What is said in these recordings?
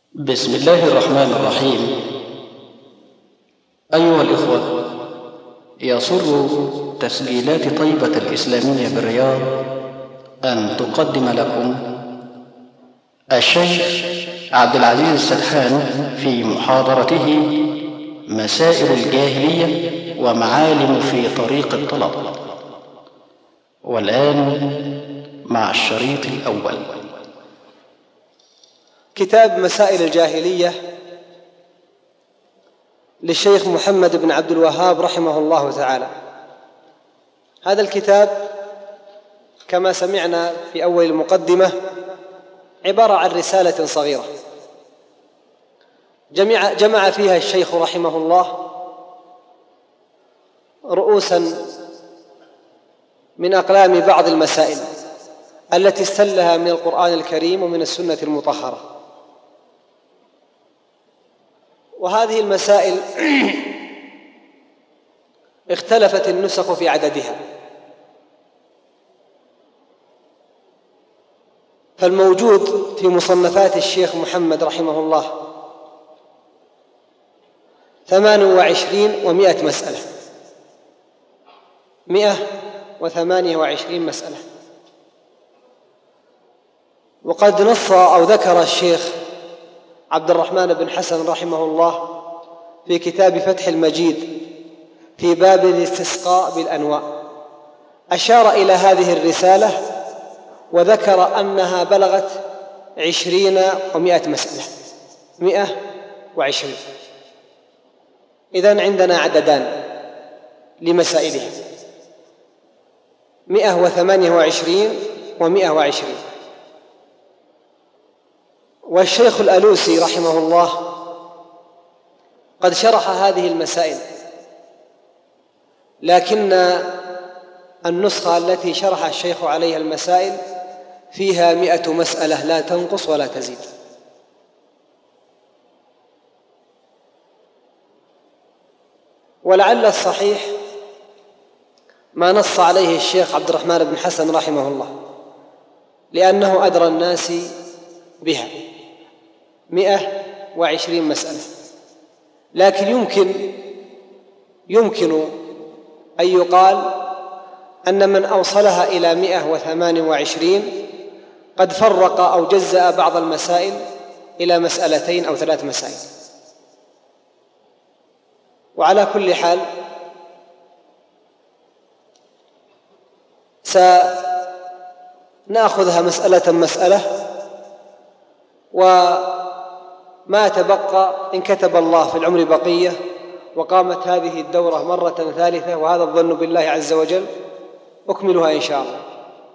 بسم الله الرحمن الرحيم. أيها الإخوة، يسر تسجيلات طيبة الإسلامية بالرياض أن تقدم لكم الشيخ عبد العزيز السدحان في محاضرته مسائل الجاهلية ومعالم في طريق الطلب. والآن مع الشريط الأول. كتاب مسائل الجاهلية للشيخ محمد بن عبد الوهاب رحمه الله تعالى. هذا الكتاب كما سمعنا في أول المقدمة عبارة عن رسالة صغيرة جمع فيها الشيخ رحمه الله رؤوسا من أقلام بعض المسائل التي استلها من القرآن الكريم ومن السنة المطهرة. وهذه المسائل اختلفت النسخ في عددها، فالموجود في مصنفات الشيخ محمد رحمه الله 28 مسألة، 128 مسألة. وقد نص أو ذكر الشيخ عبد الرحمن بن حسن رحمه الله في كتاب فتح المجيد في باب الاستسقاء بالأنواع أشار إلى هذه الرسالة وذكر أنها بلغت 20 مسألة، 120. إذن عندنا عددان لمسائله، 128 و120. والشيخ الألوسي رحمه الله قد شرح هذه المسائل، لكن النسخة التي شرح الشيخ عليها المسائل فيها 100 مسألة لا تنقص ولا تزيد. ولعل الصحيح ما نص عليه الشيخ عبد الرحمن بن حسن رحمه الله، لأنه أدرى الناس بها، 120 مسألة. لكن يمكن أن يقال أن من أوصلها إلى 128 قد فرق أو جزأ بعض المسائل إلى 2 أو 3 مسائل. وعلى كل حال سنأخذها مسألة، وما تبقى إن كتب الله في العمر بقية وقامت هذه الدورة مرة ثالثة، وهذا الظن بالله عز وجل، أكملها إن شاء الله.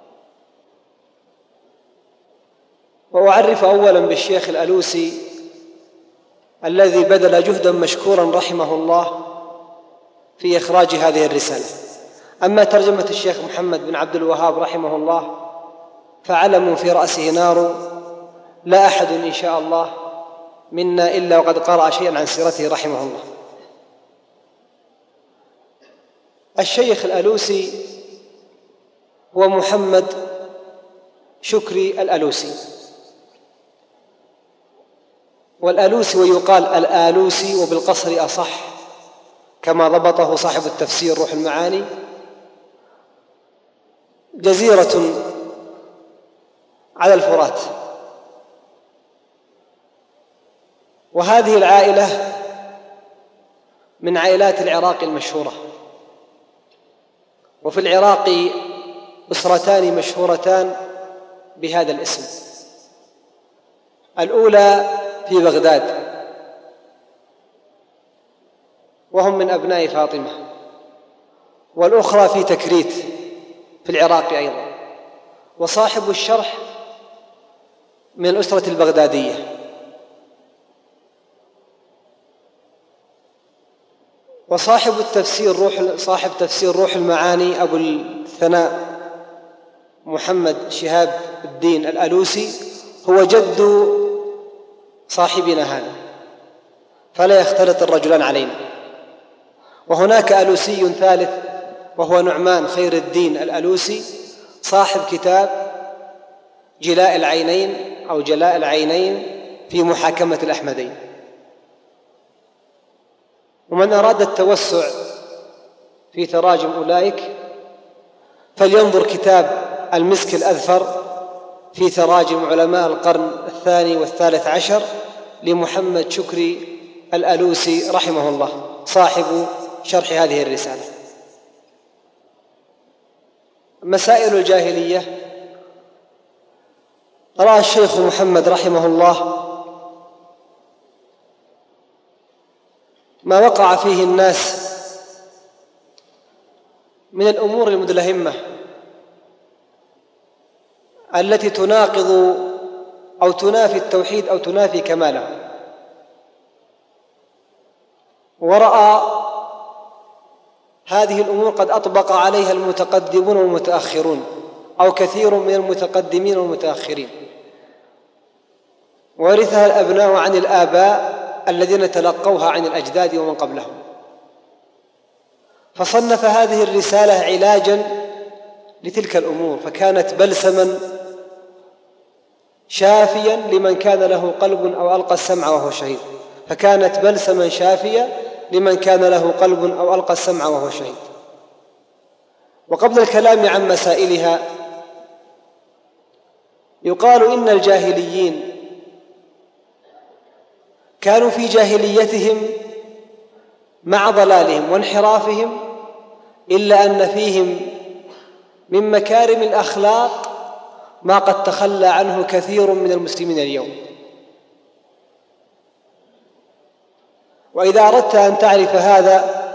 وأعرف أولا بالشيخ الألوسي الذي بذل جهدا مشكورا رحمه الله في إخراج هذه الرسالة. أما ترجمة الشيخ محمد بن عبد الوهاب رحمه الله فعلم في رأسه نار، لا أحد إن شاء الله منا إلا وقد قرأ شيئا عن سيرته رحمه الله. الشيخ الألوسي هو محمد شكري الألوسي، والألوسي ويقال الآلوسي وبالقصر أصح كما ضبطه صاحب التفسير روح المعاني. جزيرة على الفرات، وهذه العائلة من عائلات العراق المشهورة. وفي العراق أسرتان مشهورتان بهذا الاسم، الأولى في بغداد وهم من أبناء فاطمة، والأخرى في تكريت في العراق أيضا. وصاحب الشرح من الأسرة البغدادية. وصاحب التفسير صاحب تفسير روح المعاني أبو الثناء محمد شهاب الدين الألوسي هو جد صاحبنا هذا، فلا يختلط الرجلان علينا. وهناك ألوسي ثالث وهو نعمان خير الدين الألوسي صاحب كتاب جلاء العينين أو جلاء العينين في محاكمة الأحمدين. ومن أراد التوسع في تراجم أولئك فلينظر كتاب المسك الأذفر في تراجم علماء القرن الثاني والثالث عشر لمحمد شكري الألوسي رحمه الله، صاحب شرح هذه الرسالة. مسائل الجاهلية. رأى الشيخ محمد رحمه الله ما وقع فيه الناس من الأمور المدلهمة التي تناقض أو تنافي التوحيد أو تنافي كماله، ورأى هذه الأمور قد أطبق عليها المتقدمون والمتأخرون أو كثير من المتقدمين والمتأخرين، ورثها الأبناء عن الآباء الذين تلقوها عن الأجداد ومن قبلهم، فصنف هذه الرسالة علاجا لتلك الأمور، فكانت بلسما شافيا لمن كان له قلب أو ألقى السمع وهو شهيد، فكانت بلسما شافية لمن كان له قلب أو ألقى السمع وهو شهيد. وقبل الكلام عن مسائلها يقال إن الجاهليين كانوا في جاهليتهم مع ضلالهم وانحرافهم إلا أن فيهم من مكارم الأخلاق ما قد تخلى عنه كثير من المسلمين اليوم. وإذا أردت أن تعرف هذا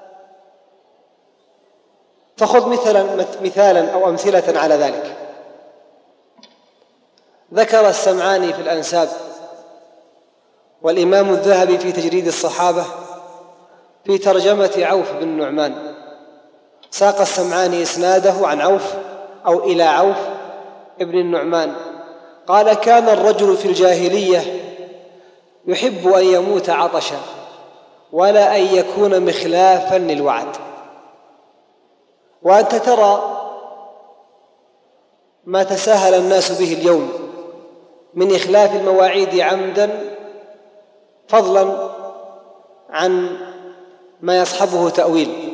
فخذ مثالا أو أمثلة على ذلك. ذكر السمعاني في الأنساب والإمام الذهبي في تجريد الصحابة في ترجمة عوف بن نعمان، ساق السمعاني إسناده عن عوف أو إلى عوف ابن النعمان قال: كان الرجل في الجاهلية يحب أن يموت عطشا ولا أن يكون مخلافا للوعد. وأنت ترى ما تساهل الناس به اليوم من إخلاف المواعيد عمدا، فضلا عن ما يصحبه تأويل.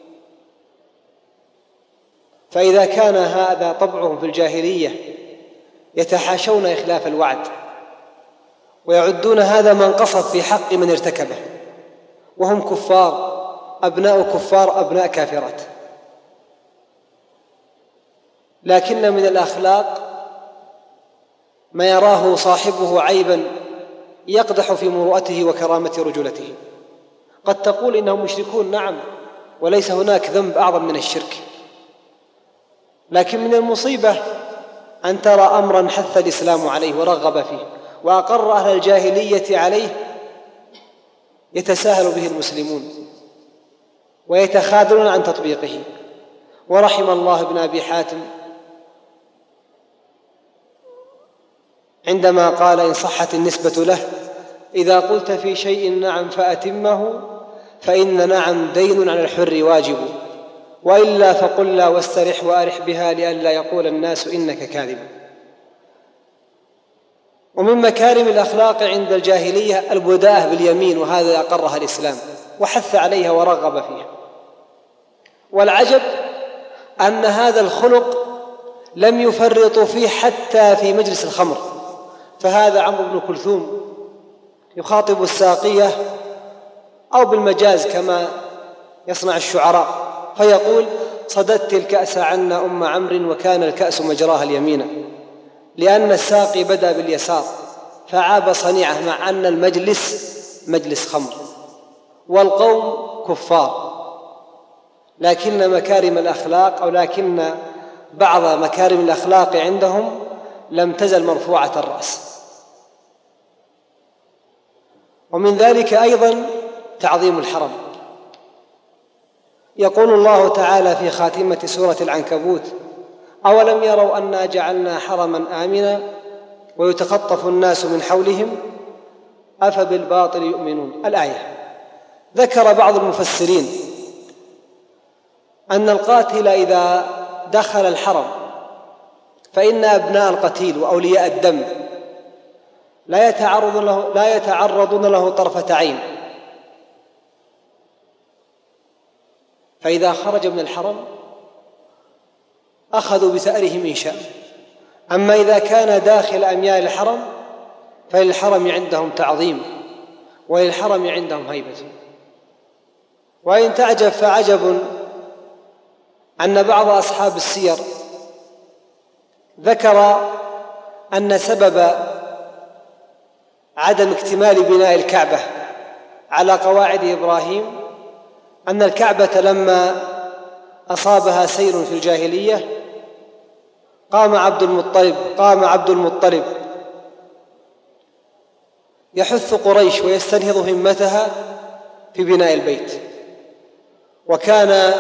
فإذا كان هذا طبعهم في الجاهلية يتحاشون إخلاف الوعد ويعدون هذا منقصا في حق من ارتكبه، وهم كفار، أبناء كفار، أبناء كافرات. لكن من الأخلاق ما يراه صاحبه عيبا يقدح في مروءته وكرامة رجولته. قد تقول إنهم مشركون، نعم، وليس هناك ذنب أعظم من الشرك، لكن من المصيبة أن ترى أمرا حث الإسلام عليه ورغب فيه وأقر أهل الجاهلية عليه يتساهل به المسلمون ويتخاذلون عن تطبيقه. ورحم الله ابن أبي حاتم عندما قال إن صحت النسبة له: إذا قلت في شيء نعم فأتمه، فإن نعم دين على الحر واجب، وإلا فقل لا واسترح وأرح بها لئلا يقول الناس إنك كاذب. ومن مكارم الأخلاق عند الجاهلية البداءة باليمين، وهذا أقرها الإسلام وحث عليها ورغب فيها. والعجب أن هذا الخلق لم يفرطوا فيه حتى في مجلس الخمر. فهذا عمرو بن كلثوم يخاطب الساقية أو بالمجاز كما يصنع الشعراء فيقول: صددت الكأس عنا أم عمرو وكان الكأس مجراها اليمين، لأن الساقي بدأ باليسار فعاب صنيعه، مع أن المجلس مجلس خمر والقوم كفار. لكن مكارم الأخلاق أو لكن بعض مكارم الأخلاق عندهم لم تزل مرفوعة الرأس. ومن ذلك أيضا تعظيم الحرم. يقول الله تعالى في خاتمة سورة العنكبوت: أولم يروا أنا جعلنا حرما آمنا ويتخطف الناس من حولهم أفبالباطل يؤمنون. الآية. ذكر بعض المفسرين أن القاتل إذا دخل الحرم فإن أبناء القتيل وأولياء الدم لا يتعرضون له طرفة عين، فإذا خرج من الحرم أخذوا بثأرهم إن شاء. أما إذا كان داخل أميال الحرم فللحرم عندهم تعظيم وللحرم عندهم هيبة. وإن تعجب فعجب أن بعض أصحاب السير ذكر أن سبب عدم اكتمال بناء الكعبة على قواعد إبراهيم أن الكعبة لما أصابها سيل في الجاهلية قام عبد المطلب يحث قريش ويستنهض همتها في بناء البيت، وكان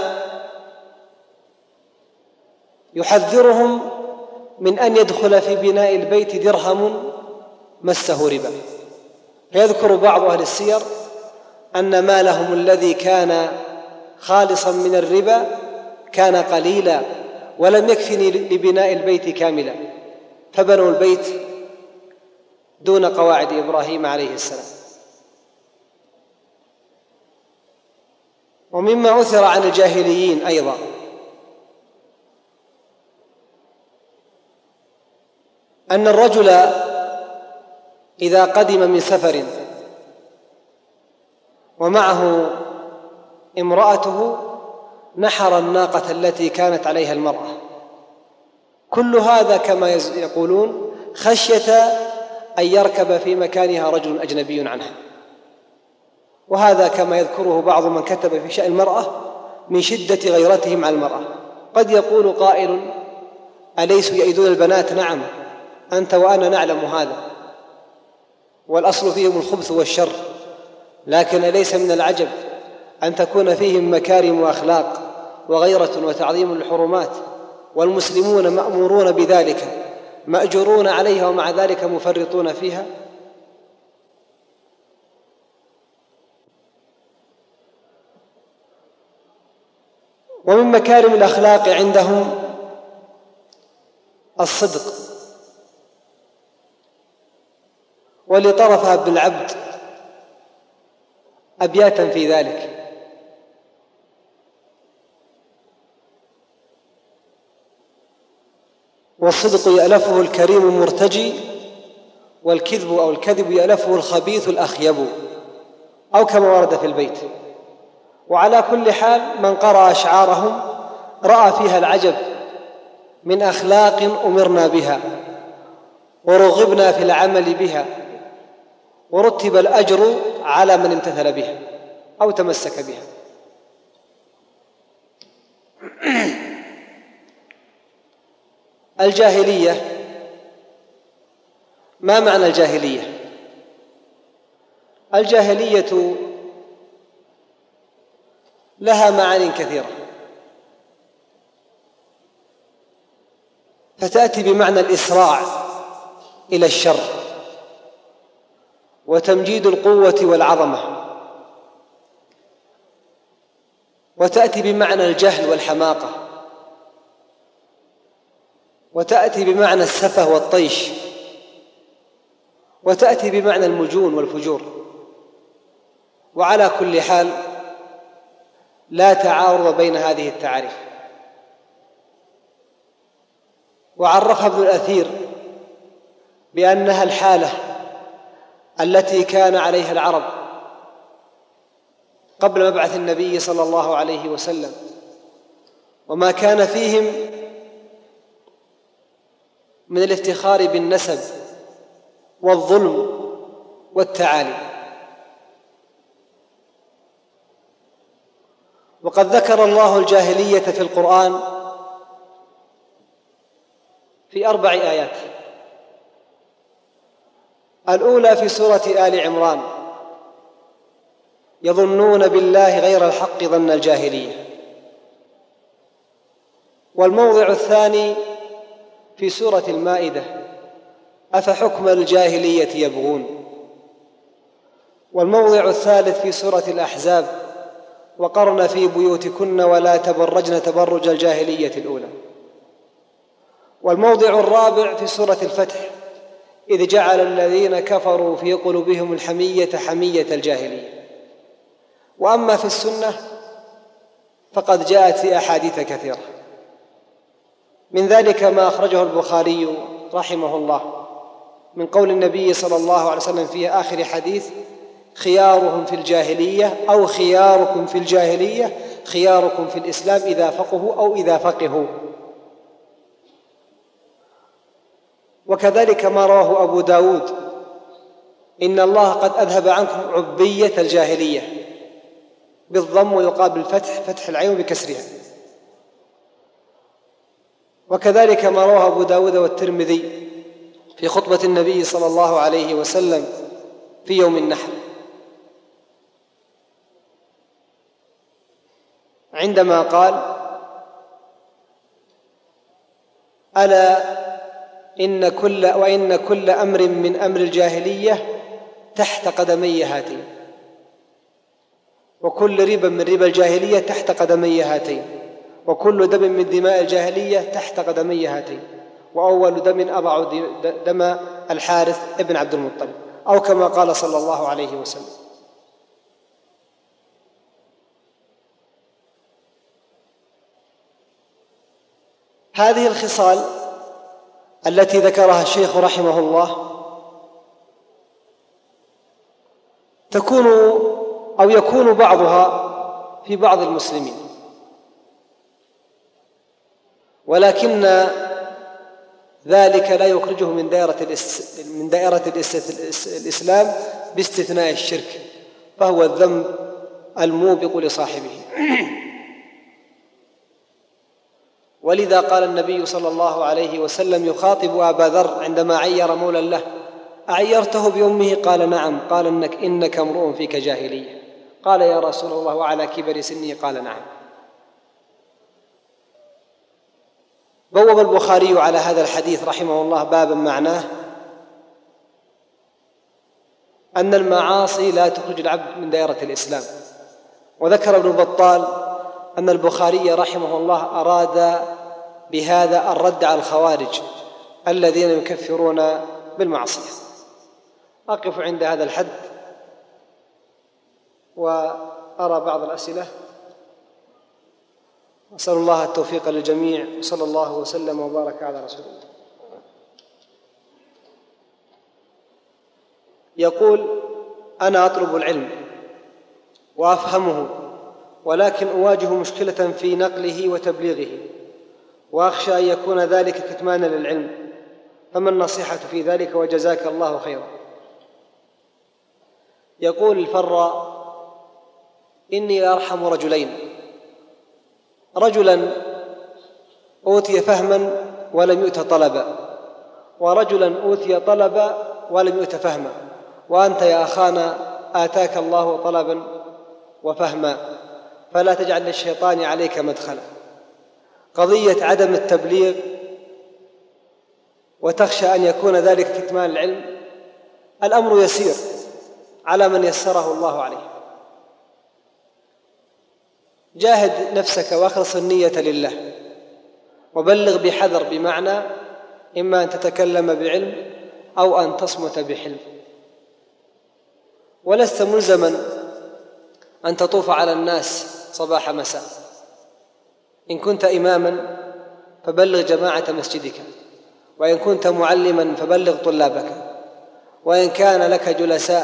يحذرهم من أن يدخل في بناء البيت درهم مسه ربا. فيذكر بعض أهل السير أن مالهم الذي كان خالصا من الربا كان قليلا ولم يكفني لبناء البيت كاملا، فبنوا البيت دون قواعد إبراهيم عليه السلام. ومما عثر عن الجاهليين أيضا أن الرجل إذا قدم من سفر ومعه امرأته نحر الناقة التي كانت عليها المرأة، كل هذا كما يقولون خشية أن يركب في مكانها رجل أجنبي عنها. وهذا كما يذكره بعض من كتب في شأن المرأة من شدة غيرتهم على المرأة. قد يقول قائل: أليسوا يئدون البنات؟ نعم، أنت وأنا نعلم هذا، والأصل فيهم الخبث والشر، لكن أليس من العجب أن تكون فيهم مكارم وأخلاق وغيرة وتعظيم الحرمات، والمسلمون مأمورون بذلك مأجورون عليها ومع ذلك مفرطون فيها؟ ومن مكارم الأخلاق عندهم الصدق، ولطرفها بالعبد أبياتا في ذلك: والصدق يألفه الكريم المرتجي، والكذب يألفه الخبيث الأخيب، أو كما ورد في البيت. وعلى كل حال من قرأ أشعارهم رأى فيها العجب من أخلاق أمرنا بها ورغبنا في العمل بها، ورتب الأجر على من امتثل بها أو تمسك بها. الجاهلية، ما معنى الجاهلية؟ الجاهلية لها معاني كثيرة، فتأتي بمعنى الإسراع إلى الشر وتمجيد القوة والعظمة، وتأتي بمعنى الجهل والحماقة، وتأتي بمعنى السفه والطيش، وتأتي بمعنى المجون والفجور. وعلى كل حال لا تعارض بين هذه التعاريف. وعرفها ابن الأثير بأنها الحالة التي كان عليها العرب قبل مبعث النبي صلى الله عليه وسلم، وما كان فيهم من الافتخار بالنسب والظلم والتعالي. وقد ذكر الله الجاهلية في القرآن في 4 آيات. الأولى في سورة آل عمران: يظنون بالله غير الحق ظن الجاهلية. والموضع الثاني في سورة المائدة: أفحكم الجاهلية يبغون. والموضع الثالث في سورة الأحزاب: وقرن في بيوتكن ولا تبرجن تبرج الجاهلية الأولى. والموضع الرابع في سورة الفتح: إذ جعل الذين كفروا في قلوبهم الحمية حمية الجاهلية. وأما في السنة فقد جاءت في أحاديث كثيرة، من ذلك ما أخرجه البخاري رحمه الله من قول النبي صلى الله عليه وسلم في آخر حديث: خيارهم في الجاهلية أو خياركم في الجاهلية خياركم في الإسلام إذا فقهوا أو إذا فقهوا. وكذلك ما رواه أبو داود: إن الله قد أذهب عنكم عبية الجاهلية، بالضم ويقابل فتح العين بكسرها. وكذلك ما رواه أبو داود والترمذي في خطبة النبي صلى الله عليه وسلم في يوم النحر عندما قال: ألا إن كل أمر من أمر الجاهلية تحت قدمي هاتين، وكل ربا من ربا الجاهلية تحت قدمي هاتين، وكل دم من دماء الجاهلية تحت قدمي هاتين، وأول دم أضع دم الحارث ابن عبد المطلب، أو كما قال صلى الله عليه وسلم. هذه الخصال التي ذكرها الشيخ رحمه الله يكون بعضها في بعض المسلمين، ولكن ذلك لا يخرجه من دائرة الإسلام باستثناء الشرك، فهو الذنب الموبق لصاحبه. ولذا قال النبي صلى الله عليه وسلم يخاطب أبا ذر عندما عير مولا له: أعيرته بأمه؟ قال: نعم. قال: إنك امرؤ فيك جاهلية. قال: يا رسول الله وعلى كبر سني؟ قال: نعم. بوب البخاري على هذا الحديث رحمه الله بابا معناه أن المعاصي لا تخرج العبد من دائرة الإسلام. وذكر ابن بطال أن البخاري رحمه الله أراد بهذا الرد على الخوارج الذين يكفرون بالمعصية. أقف عند هذا الحد وأرى بعض الأسئلة. أسأل الله التوفيق للجميع، وصلى الله وسلم وبارك على رسول الله. يقول: أنا أطلب العلم وأفهمه، ولكن أواجه مشكلة في نقله وتبليغه، وأخشى أن يكون ذلك كتمانا للعلم، فما النصيحة في ذلك؟ وجزاك الله خيرا. يقول الفراء: إني أرحم رجلين: رجلا أوتي فهما ولم يؤت طلبا، ورجلا أوتي طلبا ولم يؤت فهما، وأنت يا أخانا آتاك الله طلبا وفهما، فلا تجعل للشيطان عليك مدخلا. قضية عدم التبليغ وتخشى أن يكون ذلك كتمان العلم، الأمر يسير على من يسره الله عليه. جاهد نفسك واخلص النية لله، وبلغ بحذر، بمعنى إما أن تتكلم بعلم أو أن تصمت بحلم، ولست ملزما أن تطوف على الناس صباح مساء. إن كنت إماما فبلغ جماعة مسجدك، وإن كنت معلما فبلغ طلابك، وإن كان لك جلساء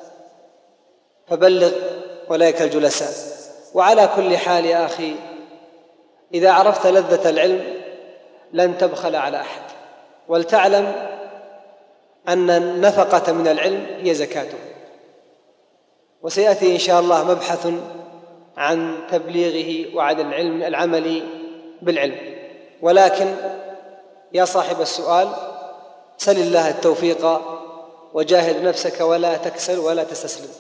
فبلغ أولئك الجلساء. وعلى كل حال يا أخي، إذا عرفت لذة العلم لن تبخل على أحد، ولتعلم أن النفقة من العلم هي زكاته. وسيأتي إن شاء الله مبحث عن تبليغه وعن العمل بالعلم. ولكن يا صاحب السؤال، سل الله التوفيق وجاهد نفسك ولا تكسل ولا تستسلم.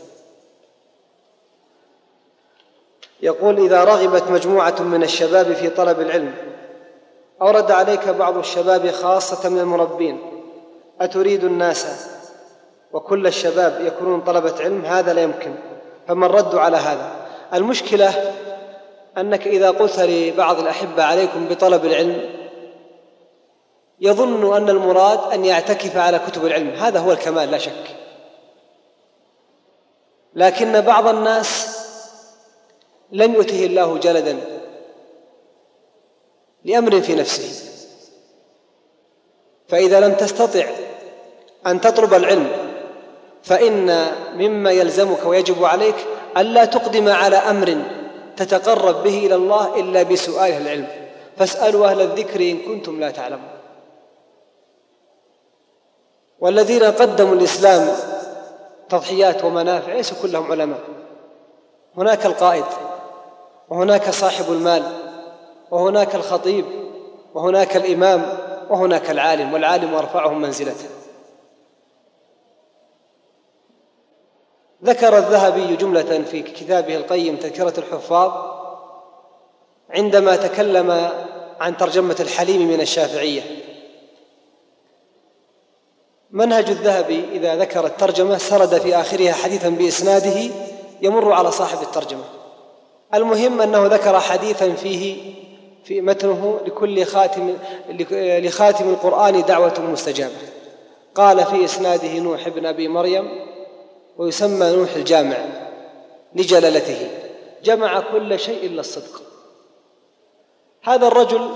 يقول: إذا رغبت مجموعة من الشباب في طلب العلم، أورد عليك بعض الشباب خاصة من المربين: أتريد الناس وكل الشباب يكونون طلبة علم؟ هذا لا يمكن. فما الرد على هذا؟ المشكلة أنك إذا قلت لبعض الأحبة عليكم بطلب العلم، يظن أن المراد أن يعتكف على كتب العلم، هذا هو الكمال لا شك. لكن بعض الناس لم يؤته الله جلدا لأمر في نفسه، فإذا لم تستطع أن تطلب العلم فإن مما يلزمك ويجب عليك ألا تقدم على أمر تتقرب به إلى الله إلا بسؤال العلم، فاسألوا أهل الذكر إن كنتم لا تعلمون. والذين قدموا الإسلام تضحيات ومنافع ليسوا كلهم علماء، هناك القائد، وهناك صاحب المال، وهناك الخطيب، وهناك الإمام، وهناك العالم، والعالم أرفعهم منزلة. ذكر الذهبي جملة في كتابه القيم تذكرة الحفاظ عندما تكلم عن ترجمة الحليم من الشافعية. منهج الذهبي إذا ذكر الترجمة سرد في آخرها حديثا بإسناده يمر على صاحب الترجمة. المهم أنه ذكر حديثا فيه في متنه لخاتم القرآن دعوة مستجابة. قال في إسناده نوح بن أبي مريم، ويسمى نوح الجامع لجلالته، جمع كل شيء إلا الصدق. هذا الرجل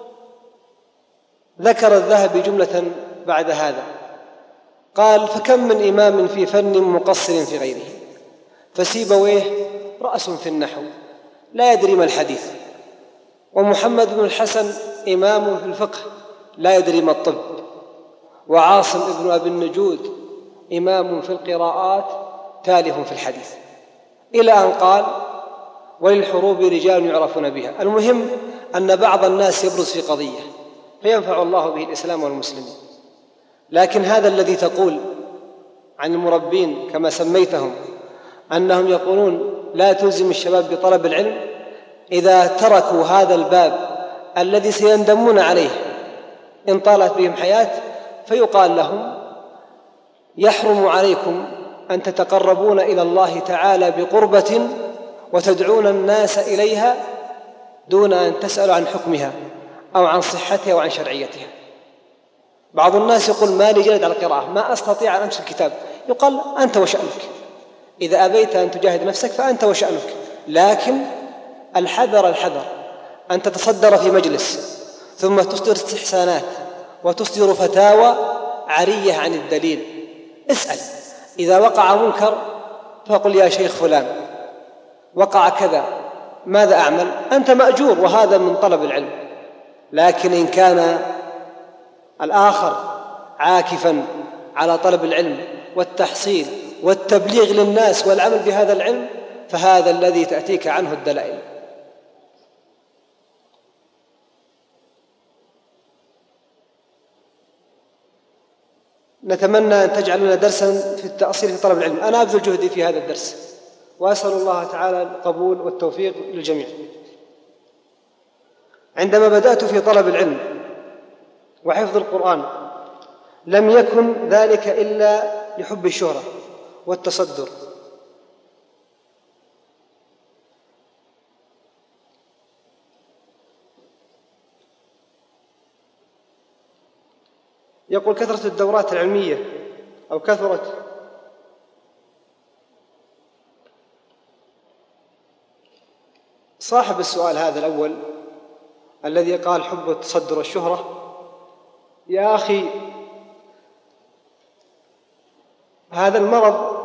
ذكر الذهبي جملة بعد هذا، قال: فكم من إمام في فن مقصر في غيره، فسيبويه رأس في النحو لا يدري ما الحديث، ومحمد بن الحسن إمام في الفقه لا يدري ما الطب، وعاصم ابن أبي النجود إمام في القراءات تاله في الحديث، إلى أن قال: وللحروب رجال يعرفون بها. المهم أن بعض الناس يبرز في قضية فينفع الله به الإسلام والمسلمين، لكن هذا الذي تقول عن المربين كما سميتهم أنهم يقولون لا تلزم الشباب بطلب العلم، إذا تركوا هذا الباب الذي سيندمون عليه إن طالت بهم حياة، فيقال لهم: يحرم عليكم أن تتقربون إلى الله تعالى بقربة وتدعون الناس إليها دون أن تسألوا عن حكمها أو عن صحتها وعن شرعيتها. بعض الناس يقول: ما لي جلد على القراءة، ما أستطيع أن أمسك الكتاب. يقال: أنت وشأنك، إذا أبيت أن تجاهد نفسك فأنت وشأنك، لكن الحذر أن تتصدر في مجلس ثم تصدر استحسانات وتصدر فتاوى عرية عن الدليل. اسأل، إذا وقع منكر فقل: يا شيخ فلان وقع كذا، ماذا أعمل؟ أنت مأجور، وهذا من طلب العلم. لكن إن كان الآخر عاكفا على طلب العلم والتحصيل والتبليغ للناس والعمل بهذا العلم، فهذا الذي تأتيك عنه الدلائل. نتمنى أن تجعل لنا درسا في التأصيل في طلب العلم. أنا أبذل جهدي في هذا الدرس، وأسأل الله تعالى القبول والتوفيق للجميع. عندما بدأت في طلب العلم وحفظ القرآن لم يكن ذلك إلا لحب الشهرة والتصدر. يقول: كثرة الدورات العلمية أو كثرة صاحب السؤال هذا الأول الذي قال حب التصدر والشهرة. يا أخي، هذا المرض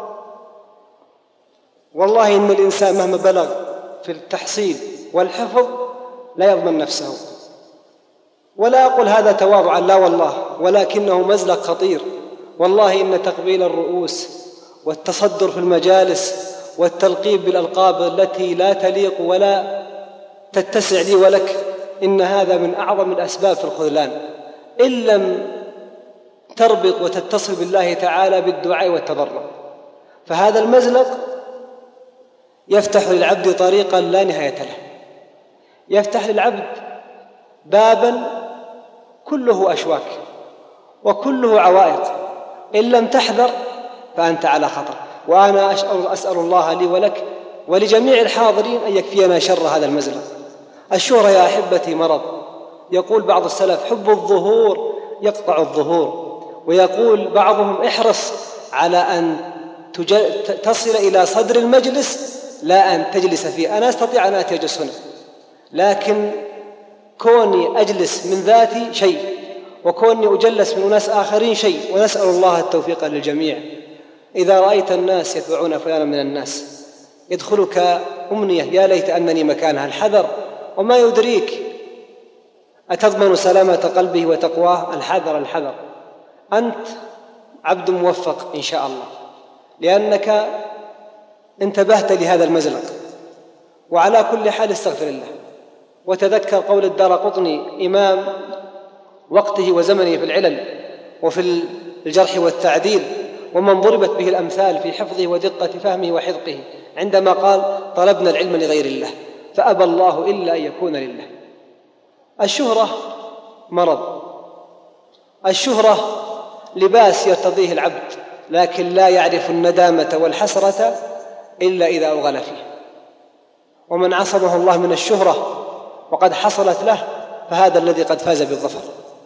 والله إن الإنسان مهما بلغ في التحصيل والحفظ لا يضمن نفسه. ولا أقول هذا تواضعا، لا والله، ولكنه مزلق خطير. والله إن تقبيل الرؤوس والتصدر في المجالس والتلقيب بالألقاب التي لا تليق ولا تتسع لي ولك، إن هذا من أعظم الأسباب في الخذلان، إن لم تربط وتتصل بالله تعالى بالدعاء والتضرع. فهذا المزلق يفتح للعبد طريقا لا نهاية له، يفتح للعبد بابا كله أشواك وكله عوائق، إن لم تحذر فأنت على خطر. وأنا أسأل الله لي ولك ولجميع الحاضرين أن يكفينا شر هذا المزلق. الشهرة يا أحبتي مرض. يقول بعض السلف: حب الظهور يقطع الظهور. ويقول بعضهم احرص على أن تصل إلى صدر المجلس لا أن تجلس فيه. أنا أستطيع أن أتي أجلس هنا، لكن كوني أجلس من ذاتي شيء، وكوني أجلس من أناس آخرين شيء، ونسأل الله التوفيق للجميع. إذا رأيت الناس يتبعون فلانا من الناس يدخلك أمنية يا ليت أنني مكانها. الحذر، وما يدريك أتضمن سلامة قلبه وتقواه؟ الحذر الحذر. أنت عبد موفق إن شاء الله، لأنك انتبهت لهذا المزلق. وعلى كل حال استغفر الله، وتذكر قول الدارقطني إمام وقته وزمنه في العلل وفي الجرح والتعديل، ومن ضربت به الأمثال في حفظه ودقة فهمه وحذقه، عندما قال: طلبنا العلم لغير الله فأبى الله إلا أن يكون لله. الشهرة مرض، الشهرة لباس يرتضيه العبد، لكن لا يعرف الندامة والحسرة إلا إذا أوغل فيه. ومن عصمه الله من الشهرة وقد حصلت له فهذا الذي قد فاز بالظفر.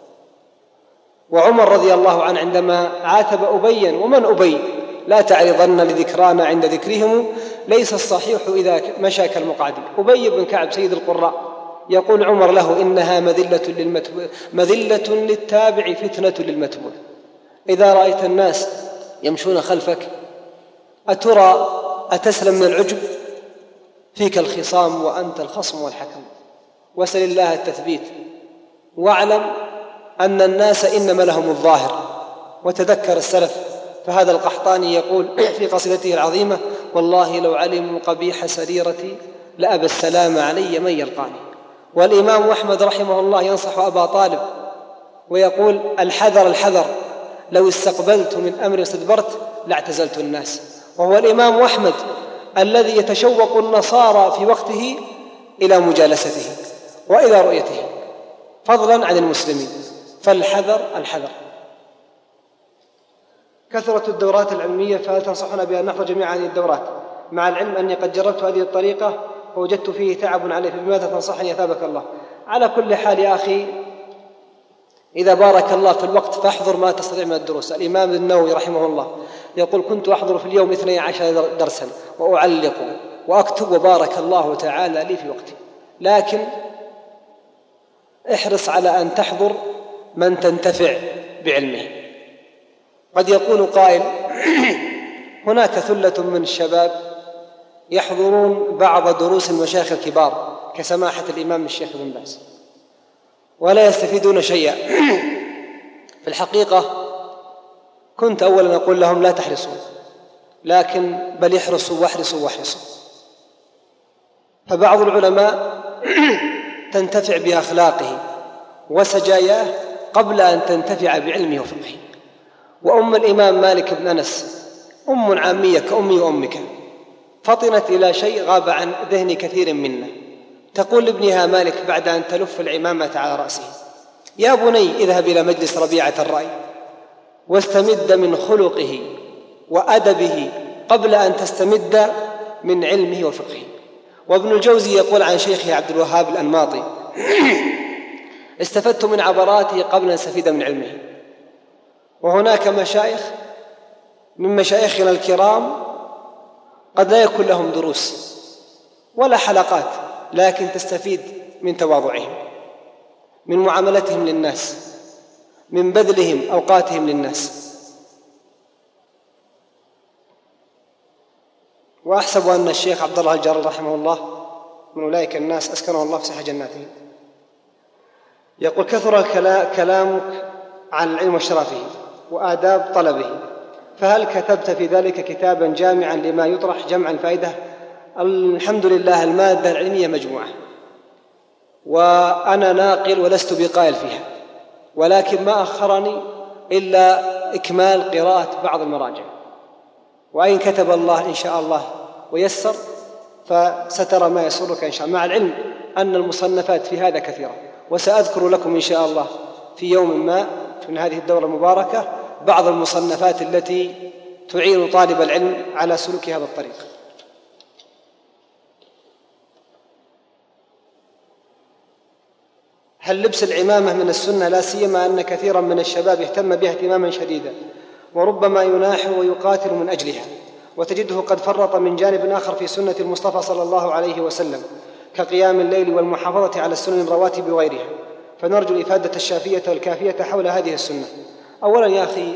وعمر رضي الله عنه عندما عاتب أبيا: ومن أبي؟ لا تعرضن لذكرانا عند ذكرهم، ليس الصحيح إذا مشى كالمقعد. أبي بن كعب سيد القراء يقول عمر له: إنها مذلة للتابع فتنة للمتبوع. إذا رأيت الناس يمشون خلفك أترى أتسلم من العجب؟ فيك الخصام وأنت الخصم والحكم. وسل الله التثبيت، واعلم أن الناس إنما لهم الظاهر. وتذكر السلف، فهذا القحطاني يقول في قصيدته العظيمة: والله لو علموا قبيح سريرتي لأبى السلام علي من يلقاني. والإمام أحمد رحمه الله ينصح أبا طالب ويقول: الحذر الحذر، لو استقبلت من أمر استدبرت لاعتزلت الناس. وهو الإمام أحمد الذي يتشوق النصارى في وقته إلى مجالسته وإلى رؤيته، فضلا عن المسلمين. فالحذر الحذر. كثرة الدورات العلمية، فهل تنصحنا بأن نحضر جميعا هذه الدورات؟ مع العلم أني قد جربت هذه الطريقة ووجدت فيه تعب عليه، فبماذا تنصحني أثابك الله؟ على كل حال يا أخي، إذا بارك الله في الوقت فاحضر ما تستطيع من الدروس. الإمام النووي رحمه الله يقول: كنت أحضر في اليوم 12 درسا وأعلق وأكتب، وبارك الله تعالى لي في وقتي. لكن احرص على أن تحضر من تنتفع بعلمه. قد يقول قائل: هناك ثلة من الشباب يحضرون بعض دروس المشايخ الكبار كسماحة الإمام الشيخ ابن باز ولا يستفيدون شيئا. في الحقيقة كنت أولا أقول لهم لا تحرصوا، لكن بل احرصوا واحرصوا واحرصوا. فبعض العلماء تنتفع بأخلاقه وسجاياه قبل أن تنتفع بعلمه وفقهه. وأم الإمام مالك بن أنس أم عامية كأمي وأمك، فطنت إلى شيء غاب عن ذهن كثير منا. تقول لابنها مالك بعد أن تلف العمامة على رأسه: يا بني اذهب إلى مجلس ربيعة الرأي واستمد من خلقه وأدبه قبل أن تستمد من علمه وفقهه. وابن الجوزي يقول عن شيخه عبد الوهاب الأنماطي: استفدت من عبراته قبل أن استفيد من علمه. وهناك مشايخ من مشايخنا الكرام قد لا يكون لهم دروس ولا حلقات، لكن تستفيد من تواضعهم، من معاملتهم للناس، من بذلهم أوقاتهم للناس. وأحسب أن الشيخ عبد الله الجاري رحمه الله من أولئك الناس أسكنه الله في ساحة جناته. يقول: كثر كلامك عن العلم وشرفه وآداب طلبه، فهل كتبت في ذلك كتابا جامعا لما يطرح جمعا فائدة؟ الحمد لله المادة العلمية مجموعة، وأنا ناقل ولست بقائل فيها، ولكن ما أخرني إلا إكمال قراءة بعض المراجع. وإن كتب الله إن شاء الله ويسر فسترى ما يسرك إن شاء الله، مع العلم أن المصنفات في هذا كثيرة. وسأذكر لكم إن شاء الله في يوم ما من هذه الدورة المباركة بعض المصنفات التي تعين طالب العلم على سلوك هذا الطريق. هل لبس العمامة من السنة؟ لا سيما أن كثيرا من الشباب اهتم بها اهتماما شديدا، وربما يناح ويقاتل من أجلها، وتجده قد فرط من جانب آخر في سنة المصطفى صلى الله عليه وسلم كقيام الليل والمحافظة على السنن الرواتب وغيرها. فنرجو الإفادة الشافية والكافية حول هذه السنة. أولا يا أخي،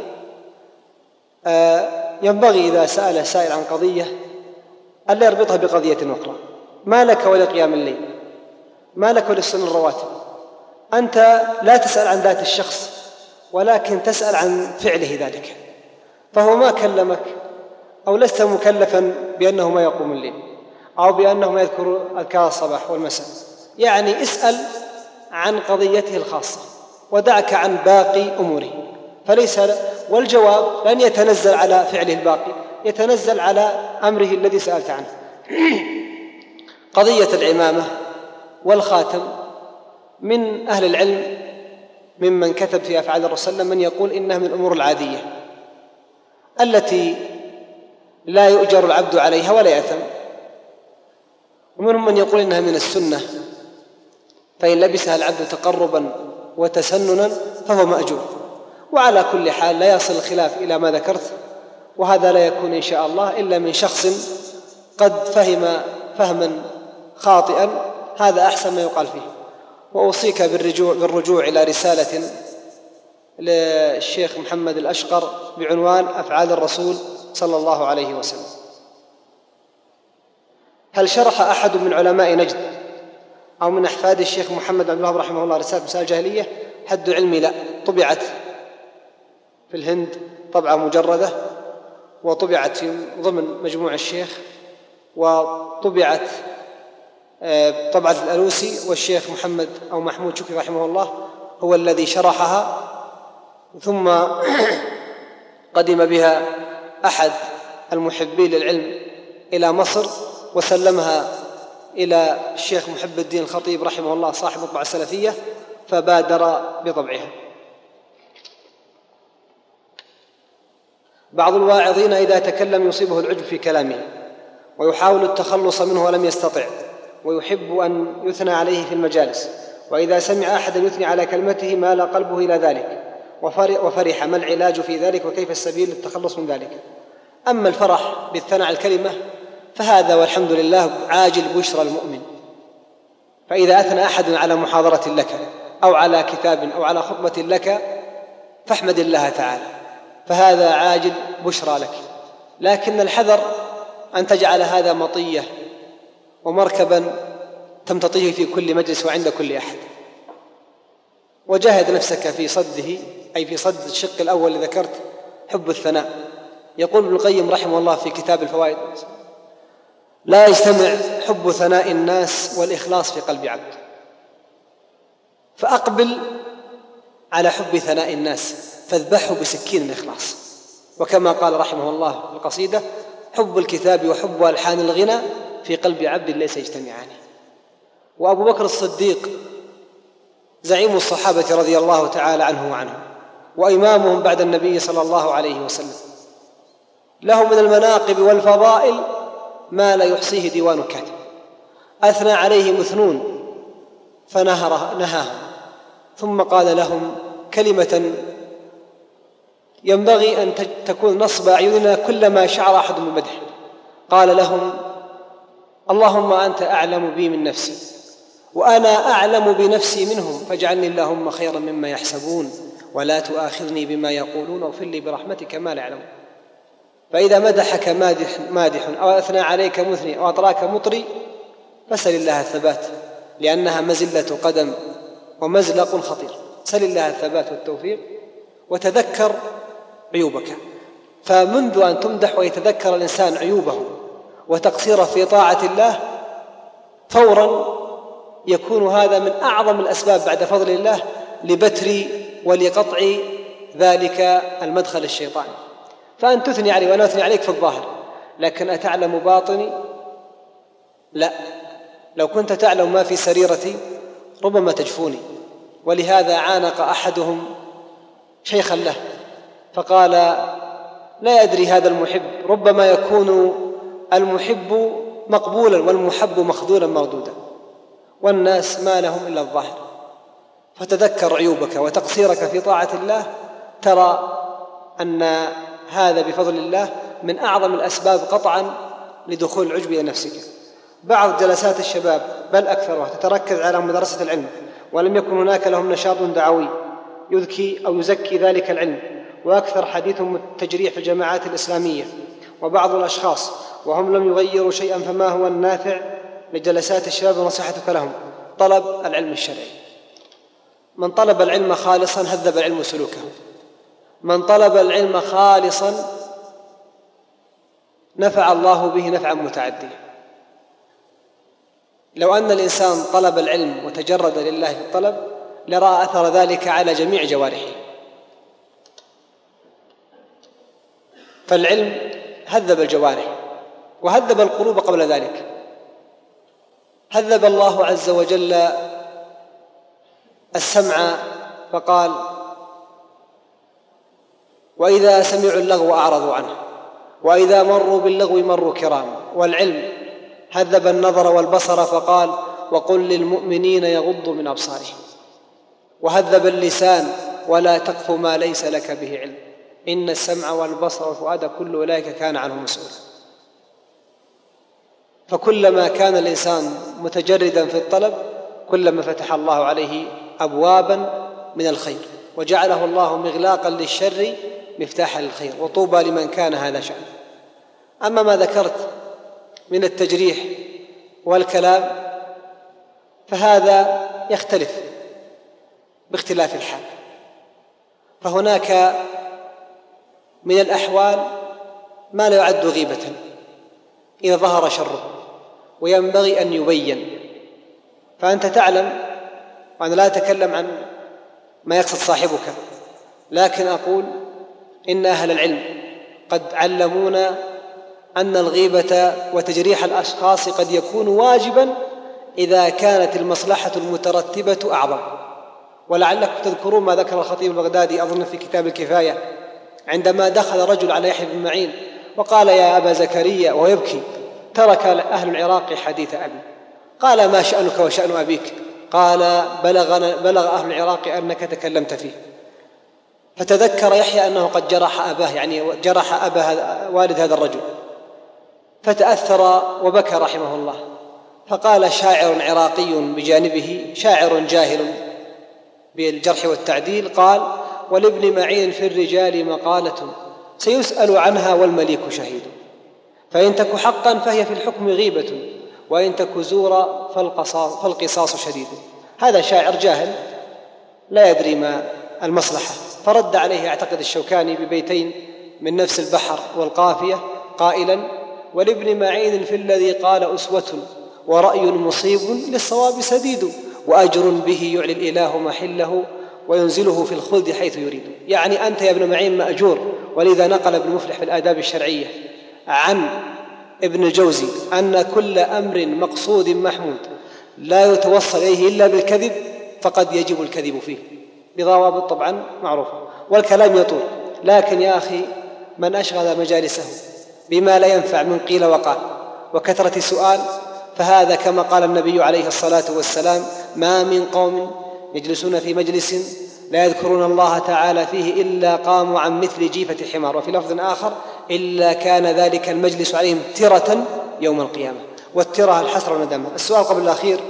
ينبغي إذا سأل سائل عن قضية ألا يربطها بقضية أخرى. ما لك ولقيام الليل، ما لك وللسنن الرواتب؟ أنت لا تسأل عن ذات الشخص، ولكن تسأل عن فعله ذلك. فهو ما كلمك أو لست مكلفا بأنه ما يقوم الليل أو بأنه ما يذكر أذكار الصباح والمساء، يعني اسأل عن قضيته الخاصة ودعك عن باقي أموره. والجواب لن يتنزل على فعله الباقي، يتنزل على أمره الذي سألت عنه. قضية العمامة والخاتم، من أهل العلم ممن كتب في أفعال الرسول صلى الله عليه وسلم من يقول إنها من الأمور العادية التي لا يؤجر العبد عليها ولا يأثم، ومنهم من يقول إنها من السنة، فإن لبسها العبد تقربا وتسننا فهو مأجور. وعلى كل حال لا يصل الخلاف إلى ما ذكرت، وهذا لا يكون إن شاء الله إلا من شخص قد فهم فهما خاطئا، هذا أحسن ما يقال فيه. وأوصيك بالرجوع إلى رسالة للشيخ محمد الأشقر بعنوان أفعال الرسول صلى الله عليه وسلم. هل شرح أحد من علماء نجد أو من أحفاد الشيخ محمد عبد الوهاب رحمه الله رسالة مسائل الجاهلية؟ حد علمي لا، طبعت في الهند طبعة مجردة، وطبعت في ضمن مجموع الشيخ، وطبعت طبعة الألوسي، والشيخ محمد أو محمود شكري رحمه الله هو الذي شرحها، ثم قدم بها أحد المحبين للعلم إلى مصر وسلمها إلى الشيخ محب الدين الخطيب رحمه الله صاحب الطبعة السلفية، فبادر بطبعها. بعض الواعظين إذا تكلم يصيبه العجب في كلامه ويحاول التخلص منه ولم يستطع، ويحب أن يثنى عليه في المجالس، وإذا سمع أحدا يثني على كلمته مال قلبه إلى ذلك وفرح. ما العلاج في ذلك وكيف السبيل للتخلص من ذلك؟ أما الفرح بالثناء على الكلمة فهذا والحمد لله عاجل بشرى المؤمن. فإذا أثنى أحد على محاضرة لك أو على كتاب أو على خطبة لك فاحمد الله تعالى، فهذا عاجل بشرى لك. لكن الحذر أن تجعل هذا مطية ومركبا تمتطيه في كل مجلس وعند كل أحد. وجاهد نفسك في صده، أي في صد الشق الأول اللي ذكرت، حب الثناء. يقول ابن القيم رحمه الله في كتاب الفوائد: لا يجتمع حب ثناء الناس والإخلاص في قلب عبد، فأقبل على حب ثناء الناس فاذبحه بسكين الإخلاص. وكما قال رحمه الله في القصيدة: حب الكتاب وحب ألحان الغنى في قلب عبد ليس يجتمعان. وأبو بكر الصديق زعيم الصحابة رضي الله تعالى عنه وعنهم وإمامهم بعد النبي صلى الله عليه وسلم، له من المناقب والفضائل ما لا يحصيه ديوان كاتب. أثنى عليه مثنون فنهاهم، ثم قال لهم كلمة ينبغي أن تكون نصب أعيننا كلما شعر أحد بمدح. قال لهم: اللهم أنت أعلم بي من نفسي وأنا أعلم بنفسي منهم، فاجعلني اللهم خيرا مما يحسبون ولا تؤاخذني بما يقولون واغفر لي برحمتك ما لا يعلمون. فإذا مدحك مادح أو أثنى عليك مثني أو أطراك مطري فسل الله الثبات، لأنها مزلة قدم ومزلق خطير. سل الله الثبات والتوفيق وتذكر عيوبك. فمنذ أن تمدح ويتذكر الإنسان عيوبه وتقصيره في طاعة الله فورا يكون هذا من أعظم الأسباب بعد فضل الله لبتر ولقطع ذلك المدخل الشيطاني. فأن تثني علي وأنا أثني عليك في الظاهر، لكن أتعلم باطني؟ لا. لو كنت تعلم ما في سريرتي ربما تجفوني. ولهذا عانق أحدهم شيخا له فقال: لا يدري هذا المحب، ربما يكون المحب مقبولا والمحب مخذولا مردودا، والناس ما لهم إلا الظاهر. فتذكر عيوبك وتقصيرك في طاعة الله، ترى أن هذا بفضل الله من أعظم الأسباب قطعا لدخول العجب إلى نفسك. بعض جلسات الشباب بل أكثرها تتركز على مدرسة العلم، ولم يكن هناك لهم نشاط دعوي يذكي أو يزكي ذلك العلم، وأكثر حديثهم التجريح في الجماعات الإسلامية وبعض الأشخاص، وهم لم يغيروا شيئا. فما هو النافع لجلسات الشباب ونصيحتك لهم؟ طلب العلم الشرعي. من طلب العلم خالصا هذب العلم سلوكه، من طلب العلم خالصا نفع الله به نفعا متعديا. لو أن الإنسان طلب العلم وتجرد لله في الطلب لرأى أثر ذلك على جميع جوارحه. فالعلم هذب الجوارح وهذب القلوب قبل ذلك. هذب الله عز وجل السمع فقال: وإذا سمعوا اللغو أعرضوا عنه وإذا مروا باللغو مروا كراما. والعلم هذب النظر والبصر فقال: وقل للمؤمنين يغضوا من أبصارهم. وهذب اللسان: ولا تقف ما ليس لك به علم إن السمع والبصر والفؤاد كل أولئك كان عنه مسؤولا. فكلما كان الإنسان متجردا في الطلب كلما فتح الله عليه أبوابا من الخير، وجعله الله مغلاقا للشر مفتاحا للخير، وطوبى لمن كان هذا شأن. أما ما ذكرت من التجريح والكلام فهذا يختلف باختلاف الحال. فهناك من الأحوال ما لا يعد غيبة إذا ظهر شره وينبغي أن يبين. فأنت تعلم، وأنا لا أتكلم عن ما يقصد صاحبك، لكن أقول إن أهل العلم قد علمونا أن الغيبة وتجريح الأشخاص قد يكون واجبا إذا كانت المصلحة المترتبة أعظم. ولعلكم تذكرون ما ذكر الخطيب البغدادي أظن في كتاب الكفاية عندما دخل رجل على يحيى بن معين وقال: يا أبا زكريا، وهو يبكي: ترك أهل العراق حديث أبي. قال: ما شأنك وشأن أبيك؟ قال: بلغ أهل العراق أنك تكلمت فيه. فتذكر يحيى أنه قد جرح أباه، يعني جرح أبا والد هذا الرجل، فتأثر وبكى رحمه الله. فقال شاعر عراقي بجانبه، شاعر جاهل بالجرح والتعديل، قال: ولابن معين في الرجال مقالة سيسأل عنها والمليك شهيد، فإن تك حقا فهي في الحكم غيبة، وإن تك زورا فالقصاص شديد. هذا شاعر جاهل لا يدري ما المصلحة، فرد عليه أعتقد الشوكاني ببيتين من نفس البحر والقافية قائلا: ولابن معين في الذي قال أسوة، ورأي مصيب للصواب سديد، وأجر به يعلي الإله محله وينزله في الخلد حيث يريد. يعني أنت يا ابن معين مأجور. ولذا نقل ابن مفلح في الآداب الشرعية عن ابن الجوزي أن كل أمر مقصود محمود لا يتوصل إليه إلا بالكذب فقد يجب الكذب فيه، بضوابط طبعا معروفة. والكلام يطول، لكن يا أخي من أشغل مجالسه بما لا ينفع من قيل وقال وكثرة سؤال فهذا كما قال النبي عليه الصلاة والسلام: ما من قوم يجلسون في مجلس لا يذكرون الله تعالى فيه إلا قاموا عن مثل جيفة حمار، وفي لفظ آخر: إلا كان ذلك المجلس عليهم ترة يوم القيامة. والترة الحسرة والندامة. السؤال قبل الأخير: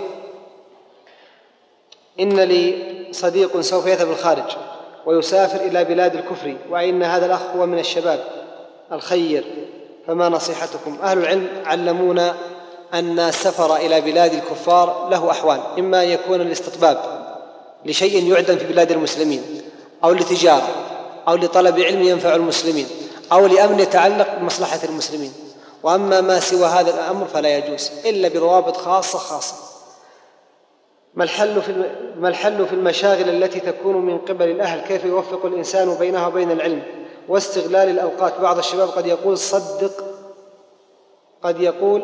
إن لي صديق سوف يذهب الخارج ويسافر إلى بلاد الكفر، وإن هذا الأخ هو من الشباب الخير، فما نصيحتكم؟ أهل العلم علمونا أن السفر إلى بلاد الكفار له أحوال: إما أن يكون الاستطباب لشيء يعدم في بلاد المسلمين، أو لتجارة، أو لطلب علم ينفع المسلمين، أو لأمن يتعلق بمصلحة المسلمين. وأما ما سوى هذا الأمر فلا يجوز إلا بضوابط خاصة. ما الحل في المشاغل التي تكون من قبل الأهل؟ كيف يوفق الإنسان بينها وبين العلم واستغلال الأوقات؟ بعض الشباب قد يقول صدق، قد يقول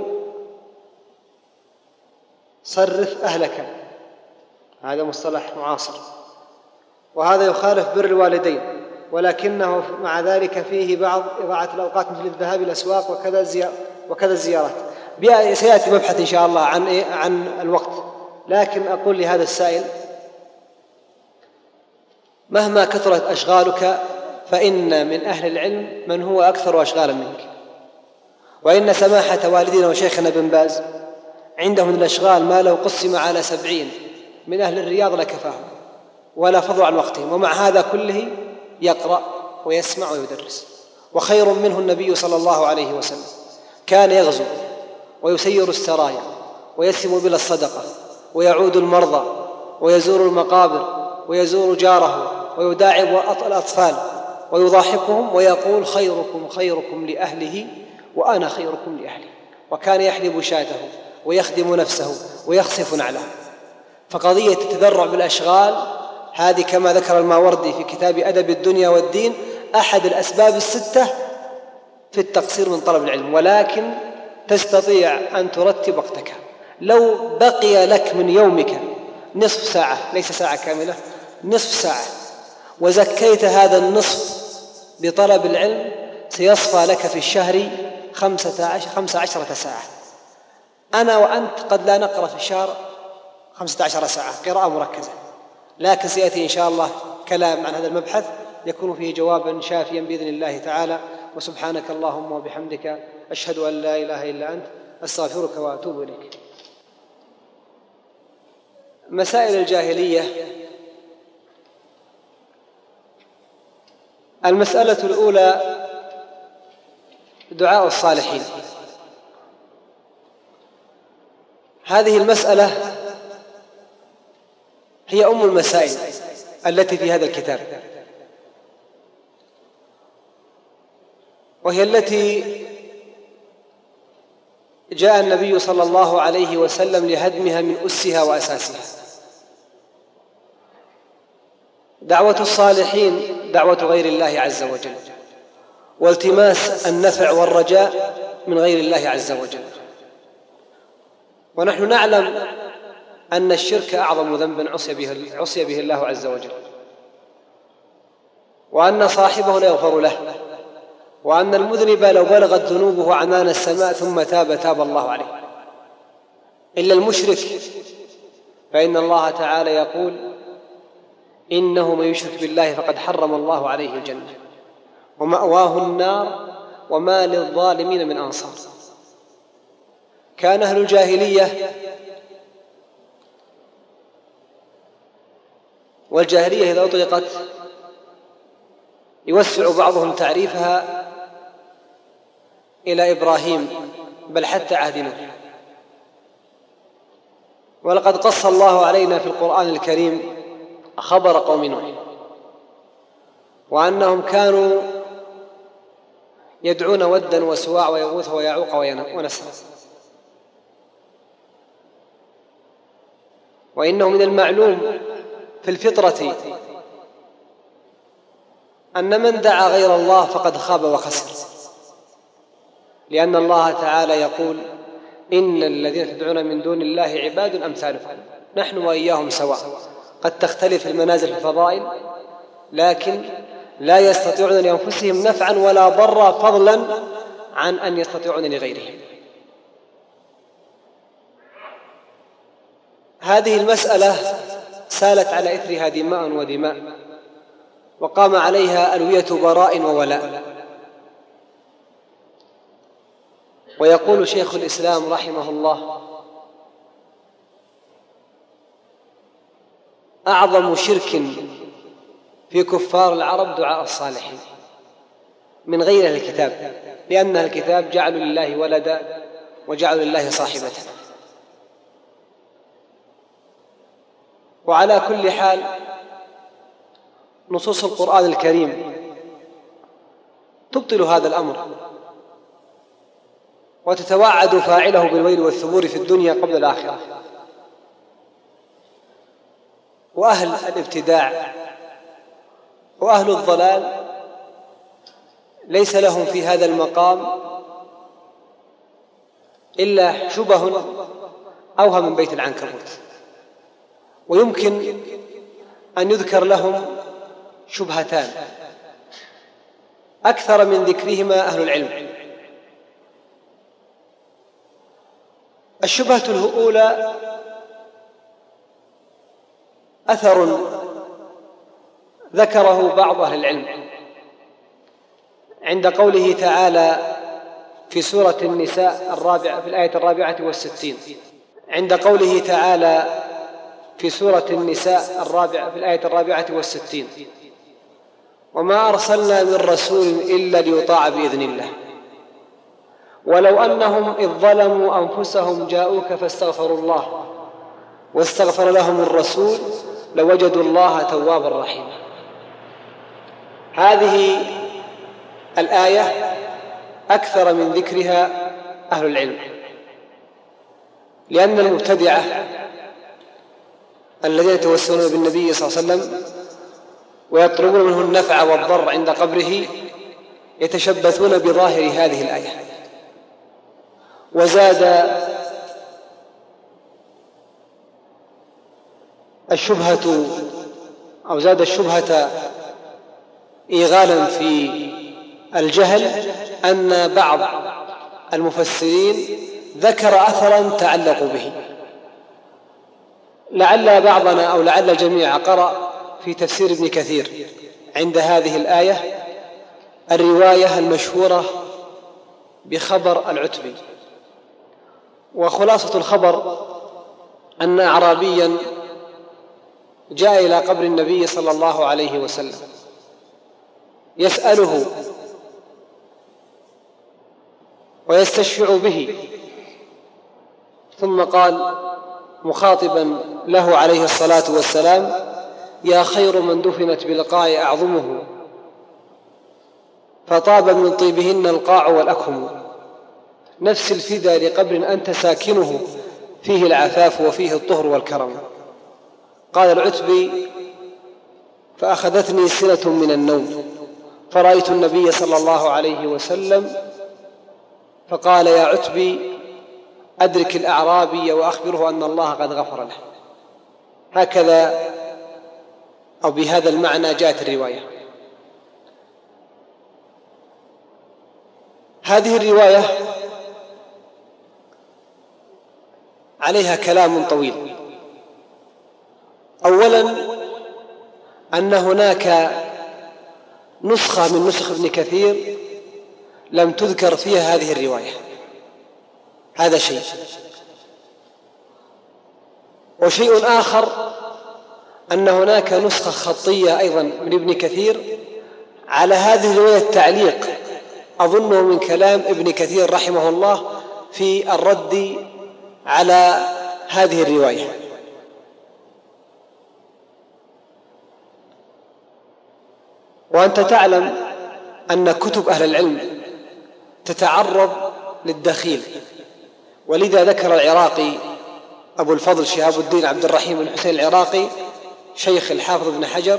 صرف أهلك، هذا مصطلح معاصر، وهذا يخالف بر الوالدين، ولكنه مع ذلك فيه بعض إضاعة الأوقات مثل الذهاب إلى الأسواق وكذا الزيارات. سيأتي مبحث إن شاء الله عن الوقت. لكن أقول لهذا السائل: مهما كثرت أشغالك فإن من أهل العلم من هو أكثر أشغالا منك. وإن سماحة والدنا وشيخنا بن باز عنده من الأشغال ما لو قسم على 70 من أهل الرياض لكفاهم ولا فضل عن وقتهم، ومع هذا كله يقرأ ويسمع ويدرس. وخير منه النبي صلى الله عليه وسلم، كان يغزو ويسير السرايا ويسهم بلا الصدقة ويعود المرضى ويزور المقابر ويزور جاره ويداعب الأطفال ويضاحكهم ويقول خيركم خيركم لأهله وأنا خيركم لأهلي. وكان يحلب شاته ويخدم نفسه ويخصف نعله. فقضية التذرع بالأشغال هذه كما ذكر الماوردي في كتاب أدب الدنيا والدين أحد الأسباب 6 في التقصير من طلب العلم. ولكن تستطيع أن ترتب وقتك. لو بقي لك من يومك نصف ساعة، ليس ساعة كاملة، نصف ساعة، وزكيت هذا النصف بطلب العلم سيصفى لك في الشهر 15 ساعة. أنا وأنت قد لا نقرأ في الشهر 15 ساعة قراءة مركزة، لكن سيأتي إن شاء الله كلام عن هذا المبحث يكون فيه جوابا شافيا بإذن الله تعالى. وسبحانك اللهم وبحمدك أشهد أن لا إله إلا أنت أستغفرك وأتوب إليك. مسائل الجاهلية. المسألة الأولى دعاء الصالحين. هذه المسألة هي أم المسائل التي في هذا الكتاب، وهي التي جاء النبي صلى الله عليه وسلم لهدمها من أسها وأساسها. دعوة الصالحين دعوة غير الله عز وجل، والتماس النفع والرجاء من غير الله عز وجل. ونحن نعلم أن الشرك أعظم ذنب عصي به الله عز وجل، وأن صاحبه لا يغفر له، وأن المذنب لو بلغت ذنوبه عنان السماء ثم تاب الله عليه. إلا المشرك فإن الله تعالى يقول إنه من يشرك بالله فقد حرم الله عليه الجنة ومأواه النار وما للظالمين من أنصار. كان أهل الجاهلية، والجاهلية إذا أطلقت يوسع بعضهم تعريفها إلى إبراهيم بل حتى عهد نوح. ولقد قص الله علينا في القرآن الكريم خبر قوم نوح، وأنهم كانوا يدعون ودا وسواع ويغوث ويعوق ونسرا. وإنه من المعلوم في الفطرة أن من دعا غير الله فقد خاب وخسر، لأن الله تعالى يقول إن الذين تدعون من دون الله عباد أمثالكم نحن وإياهم سواء، قد تختلف المنازل في الفضائل لكن لا يستطيعون لأنفسهم نفعا ولا ضرا فضلا عن أن يستطيعون لغيرهم. هذه المسألة سالت على إثرها دماء ودماء، وقام عليها ألوية براء وولاء. ويقول شيخ الإسلام رحمه الله أعظم شرك في كفار العرب دعاء الصالحين من غير الكتاب، لأن الكتاب جعلوا لله ولدا وجعلوا لله صاحبة. وعلى كل حال نصوص القرآن الكريم تبطل هذا الأمر وتتوعد فاعله بالويل والثبور في الدنيا قبل الآخرة. وأهل الابتداع وأهل الضلال ليس لهم في هذا المقام إلا شبه أوهى من بيت العنكبوت، ويمكن أن يذكر لهم شبهتان أكثر من ذكرهما أهل العلم. الشبهة الأولى أثر ذكره بعض أهل العلم عند قوله تعالى في سورة النساء في الآية 64. عند قوله تعالى في سورة النساء في الآية 64: وما أرسلنا من رسول إلا ليطاع بإذن الله ولو أنهم إذ ظلموا أنفسهم جاءوك فاستغفروا الله واستغفر لهم الرسول لوجدوا الله توابا رحيما. هذه الآية أكثر من ذكرها أهل العلم، لأن المبتدعة الذين يتوسلون بالنبي صلى الله عليه وسلم ويطلبون منه النفع والضر عند قبره يتشبثون بظاهر هذه الآية. وزاد الشبهة إيغالا في الجهل أن بعض المفسرين ذكر أثرا تعلقوا به. لعل بعضنا أو لعل الجميع قرأ في تفسير ابن كثير عند هذه الآية الرواية المشهورة بخبر العتبي. وخلاصة الخبر أن أعرابيا جاء إلى قبر النبي صلى الله عليه وسلم يسأله ويستشفع به، ثم قال مخاطبا له عليه الصلاة والسلام: يا خير من دفنت بلقاء أعظمه فطاب من طيبهن القاع والأكهم، نفس الفدا لقبر أنت ساكنه فيه العفاف وفيه الطهر والكرم. قال العتبي: فأخذتني سنة من النوم فرأيت النبي صلى الله عليه وسلم فقال: يا عتبي أدرك الأعرابي وأخبره أن الله قد غفر له. هكذا أو بهذا المعنى جاءت الرواية. هذه الرواية عليها كلام طويل. أولا أن هناك نسخة من نسخ ابن كثير لم تذكر فيها هذه الرواية، هذا شيء. وشيء آخر أن هناك نسخة خطية أيضا من ابن كثير على هذه الرواية التعليق، أظنه من كلام ابن كثير رحمه الله في الرد على هذه الرواية. وأنت تعلم أن كتب أهل العلم تتعرض للدخيل، ولذا ذكر العراقي أبو الفضل شهاب الدين عبد الرحيم بن حسين العراقي شيخ الحافظ ابن حجر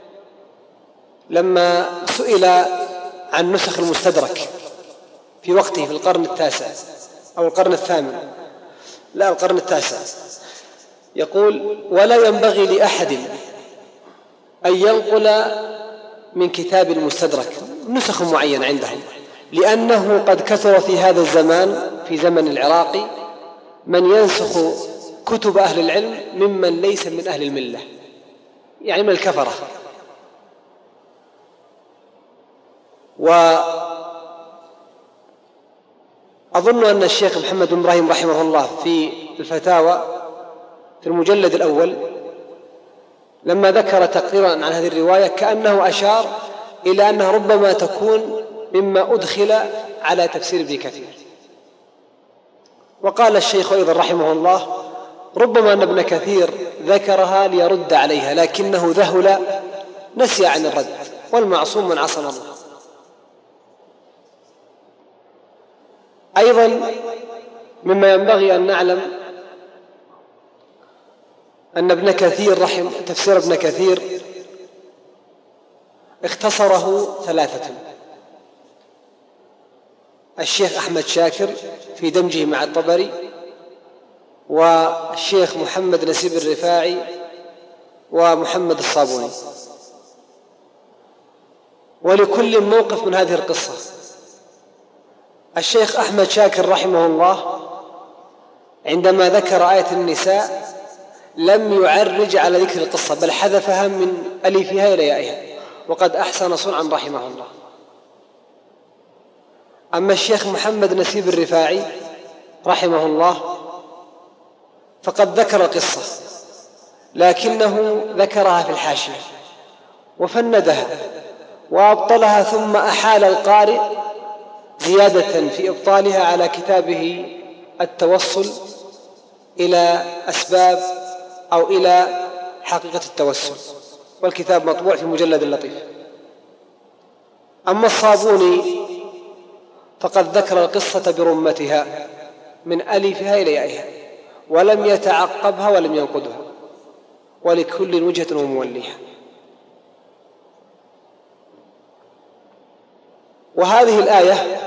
لما سئل عن نسخ المستدرك في وقته في القرن التاسع أو القرن الثامن، لا القرن التاسع، يقول: ولا ينبغي لأحد أن ينقل من كتاب المستدرك نسخ معين عندهم، لأنه قد كثر في هذا الزمان في زمن العراقي من ينسخ كتب أهل العلم ممن ليس من أهل الملة، يعني من الكفرة. وأظن أن الشيخ محمد بن إبراهيم رحمه الله في الفتاوى في المجلد الأول لما ذكر تقريرا عن هذه الرواية كأنه أشار إلى أنها ربما تكون مما أدخل على تفسير ابن كثير. وقال الشيخ أيضا رحمه الله: ربما أن ابن كثير ذكرها ليرد عليها، لكنه ذهل نسي عن الرد، والمعصوم من عصم الله. أيضا مما ينبغي أن نعلم أن ابن كثير تفسير ابن كثير اختصره ثلاثة: الشيخ أحمد شاكر في دمجه مع الطبري، والشيخ محمد نسيب الرفاعي، ومحمد الصابوني، ولكل موقف من هذه القصة. الشيخ أحمد شاكر رحمه الله عندما ذكر آية النساء لم يعرج على ذكر القصة، بل حذفها من ألفها إلى يائها، وقد أحسن صنعا رحمه الله. أما الشيخ محمد نسيب الرفاعي رحمه الله فقد ذكر القصة، لكنه ذكرها في الحاشية وفندها وأبطلها، ثم أحال القارئ زيادة في إبطالها على كتابه التوصل إلى أسباب أو إلى حقيقة التوسل، والكتاب مطبوع في مجلد لطيف. أما الصابوني فقد ذكر القصة برمتها من ألفها إلى يائها، ولم يتعقبها ولم ينقدها، ولكل وجهة وموليها. وهذه الآية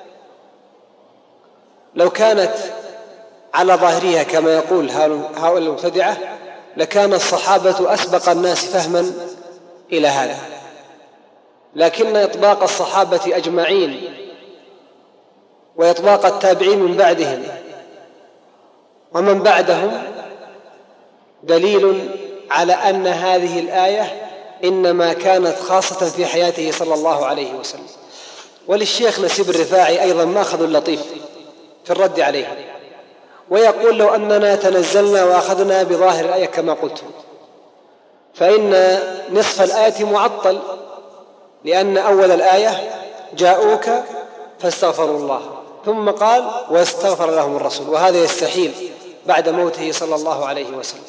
لو كانت على ظاهرها كما يقول هؤلاء المبتدعة لكان الصحابة أسبق الناس فهما إلى هذا، لكن إطباق الصحابة أجمعين وإطباق التابعين من بعدهم ومن بعدهم دليل على أن هذه الآية إنما كانت خاصة في حياته صلى الله عليه وسلم. وللشيخ نسيب الرفاعي أيضا ماخذ لطيف في الرد عليه، ويقول لو أننا تنزلنا وأخذنا بظاهر الآية كما قلت فإن نصف الآية معطل، لأن أول الآية جاءوك فاستغفروا الله، ثم قال واستغفر لهم الرسول، وهذا يستحيل بعد موته صلى الله عليه وسلم.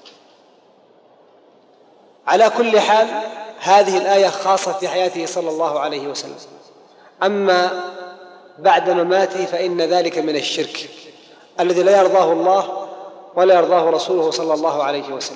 على كل حال هذه الآية خاصة في حياته صلى الله عليه وسلم، أما بعد مماته فإن ذلك من الشرك الذي لا يرضاه الله ولا يرضاه رسوله صلى الله عليه وسلم.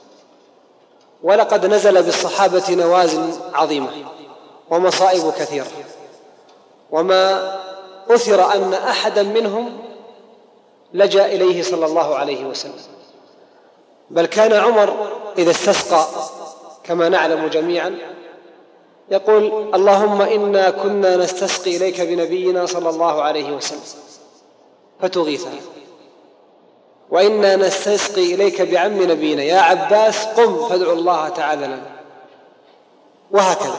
ولقد نزل بالصحابة نوازل عظيمة ومصائب كثيرة، وما أثر أن أحدا منهم لجأ إليه صلى الله عليه وسلم، بل كان عمر إذا استسقى كما نعلم جميعا يقول اللهم إنا كنا نستسقي إليك بنبينا صلى الله عليه وسلم فتغيثنا، وإنا نستسقي إليك بعم نبينا يا عباس قم فادعو الله تعالى لنا، وهكذا.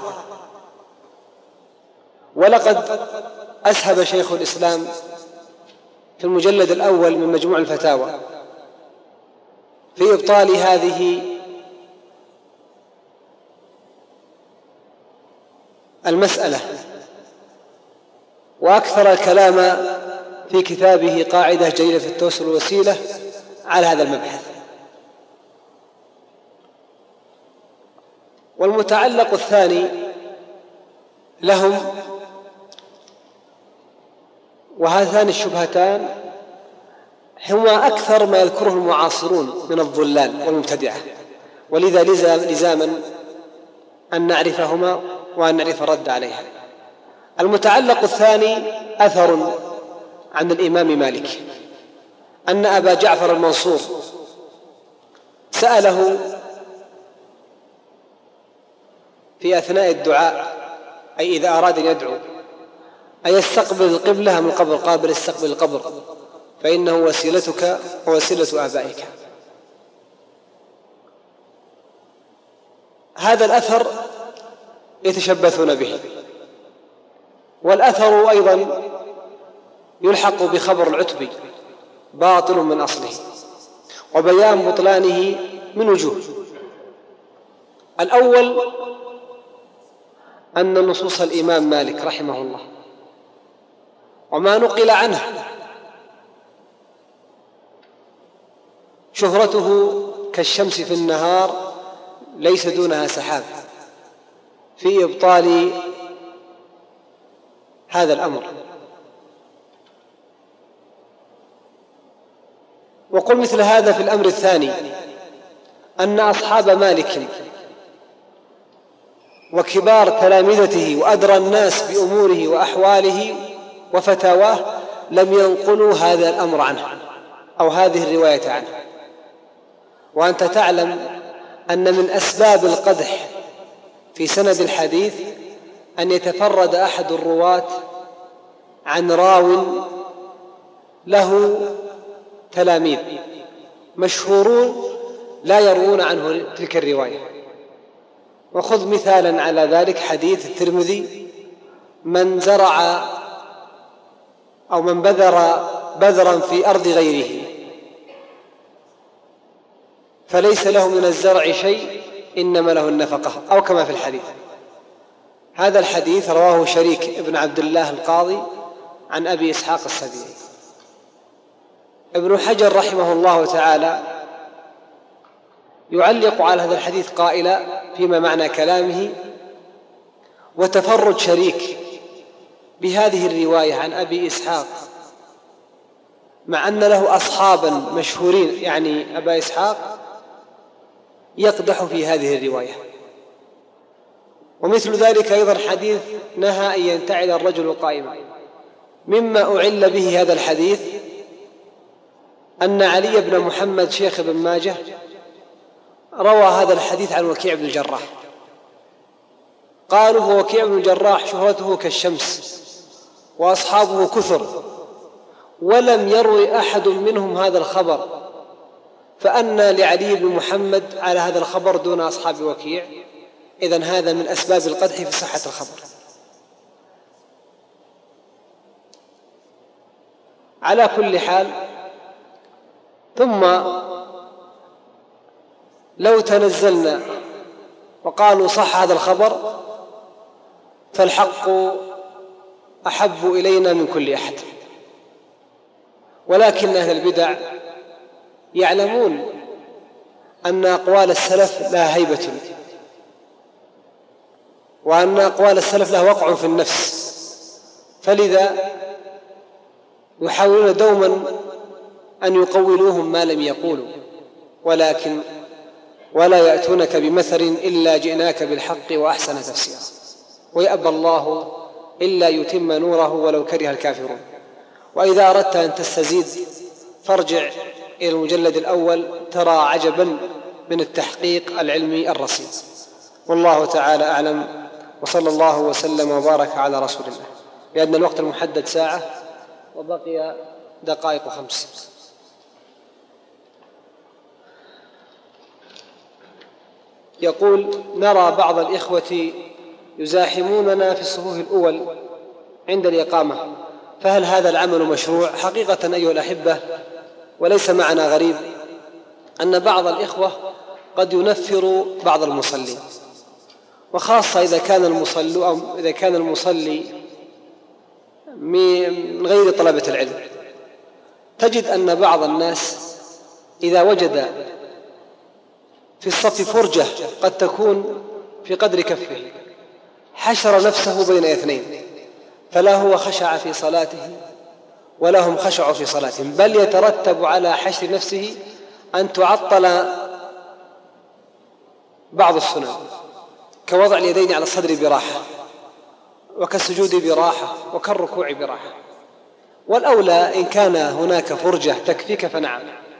ولقد أسهب شيخ الإسلام في المجلد الأول من مجموع الفتاوى في إبطال هذه المسألة، وأكثر الكلام في كتابه قاعدة جليلة في التوسل والوسيلة على هذا المبحث. والمتعلق الثاني لهم، وهاتان الشبهتان هما أكثر ما يذكره المعاصرون من الضلال والمبتدعة، ولذا لزاما أن نعرفهما وأن نعرف الرد عليها. المتعلق الثاني أثر عن الإمام مالك أن أبا جعفر المنصور سأله في أثناء الدعاء، أي إذا أراد أن يدعو، أيستقبل القبلة من قبل؟ قال بل استقبل القبر فإنه وسيلتك ووسيلة آبائك. هذا الأثر يتشبثون به، والأثر أيضا يلحق بخبر العتبي باطل من أصله، وبيان بطلانه من وجوه. الأول أن نصوص الإمام مالك رحمه الله وما نقل عنه شهرته كالشمس في النهار ليس دونها سحاب في إبطال هذا الأمر. وقل مثل هذا في الأمر الثاني أن أصحاب مالك وكبار تلامذته وأدرى الناس بأموره وأحواله وفتاواه لم ينقلوا هذا الأمر عنه أو هذه الرواية عنه. وأنت تعلم أن من أسباب القدح في سند الحديث أن يتفرد أحد الرواة عن راو له تلاميذ مشهورون لا يروون عنه تلك الرواية. وخذ مثالا على ذلك حديث الترمذي: من زرع أو من بذر بذرا في أرض غيره فليس له من الزرع شيء إنما له النفقة، أو كما في الحديث. هذا الحديث رواه شريك ابن عبد الله القاضي عن أبي إسحاق السبيعي. ابن حجر رحمه الله تعالى يعلق على هذا الحديث قائلا فيما معنى كلامه: وتفرد شريك بهذه الرواية عن أبي إسحاق مع أن له أصحابا مشهورين، يعني أبا إسحاق، يقدح في هذه الرواية. ومثل ذلك أيضا حديث نهى أن ينتعل الرجل قائما. مما أعل به هذا الحديث أن علي بن محمد شيخ ابن ماجه روى هذا الحديث عن وكيع بن الجراح. قالوا هو وكيع بن الجراح شهرته كالشمس وأصحابه كثر، ولم يروي أحد منهم هذا الخبر، فأنى لعلي بن محمد على هذا الخبر دون أصحاب وكيع؟ إذن هذا من أسباب القدح في صحة الخبر. على كل حال، ثم لو تنزلنا وقالوا صح هذا الخبر فالحق أحب إلينا من كل أحد. ولكن أهل البدع يعلمون أن أقوال السلف لها هيبة، وأن أقوال السلف لها وقع في النفس، فلذا يحاولون دوما أن يقولوهم ما لم يقولوا، ولا يأتونك بمثل إلا جئناك بالحق وأحسن تفسيرا، ويأبى الله إلا يتم نوره ولو كره الكافرون. وإذا أردت أن تستزيد فارجع إلى المجلد الأول، ترى عجبا من التحقيق العلمي الرصين. والله تعالى أعلم، وصلى الله وسلم وبارك على رسول الله. لأن الوقت المحدد ساعة وبقي دقائق 5. يقول: نرى بعض الإخوة يزاحموننا في الصفوف الأول عند الإقامة، فهل هذا العمل مشروع؟ حقيقة أيها الأحبة، وليس معنا غريب أن بعض الإخوة قد ينفر بعض المصلين، وخاصة إذا كان المصلي من غير طلبة العلم. تجد أن بعض الناس إذا وجد في الصف فرجة قد تكون في قدر كفه حشر نفسه بين اثنين، فلا هو خشع في صلاته ولا هم خشعوا في صلاتهم، بل يترتب على حشر نفسه أن تعطل بعض السنن، كوضع اليدين على الصدر براحة، وكالسجود براحة، وكالركوع براحة. والأولى إن كان هناك فرجة تكفيك فنعم،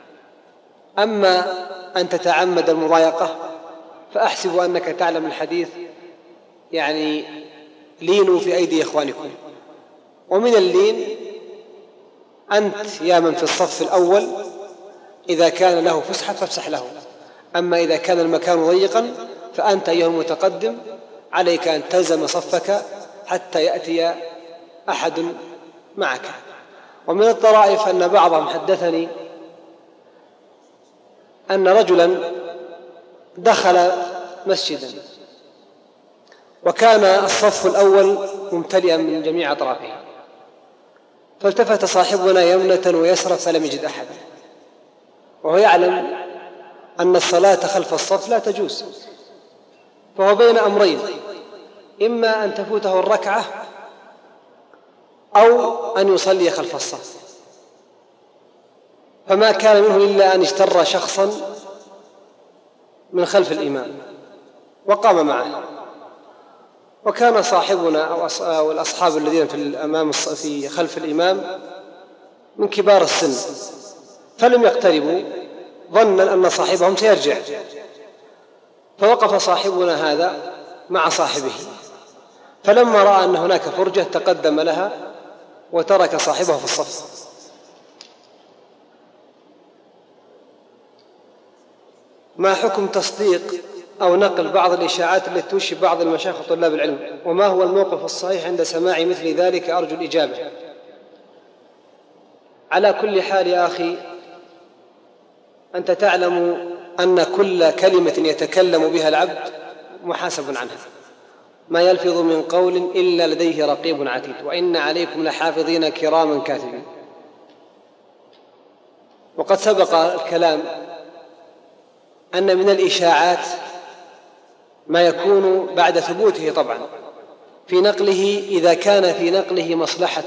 أما أن تتعمد المضايقة فأحسب أنك تعلم الحديث، يعني لينوا في أيدي إخوانكم. ومن اللين أنت يا من في الصف الأول إذا كان له فسحة فافسح له، أما إذا كان المكان ضيقا فأنت أيها المتقدم عليك أن تلزم صفك حتى يأتي أحد معك. ومن الطرائف أن بعضهم حدثني أن رجلا دخل مسجدا وكان الصف الأول ممتلئا من جميع أطرافه، فالتفت صاحبنا يمنة ويسرى فلم يجد أحد، وهو يعلم أن الصلاة خلف الصف لا تجوز، فهو بين أمرين: إما أن تفوته الركعة أو أن يصلي خلف الصف. فما كان منه إلا أن اجتر شخصا من خلف الإمام وقام معه، وكان صاحبنا أو الأصحاب الذين في خلف الإمام من كبار السن، فلم يقتربوا ظنا أن صاحبهم سيرجع، فوقف صاحبنا هذا مع صاحبه، فلما رأى أن هناك فرجة تقدم لها وترك صاحبه في الصف. ما حكم تصديق أو نقل بعض الإشاعات التي تشبه بعض المشايخ وطلاب العلم؟ وما هو الموقف الصحيح عند سماع مثل ذلك؟ أرجو الإجابة. على كل حال يا أخي، أنت تعلم أن كل كلمة يتكلم بها العبد محاسب عنها، ما يلفظ من قول إلا لديه رقيب عتيد، وإن عليكم لحافظين كراما كاتبين. وقد سبق الكلام أن من الإشاعات ما يكون بعد ثبوته طبعا في نقله، إذا كان في نقله مصلحة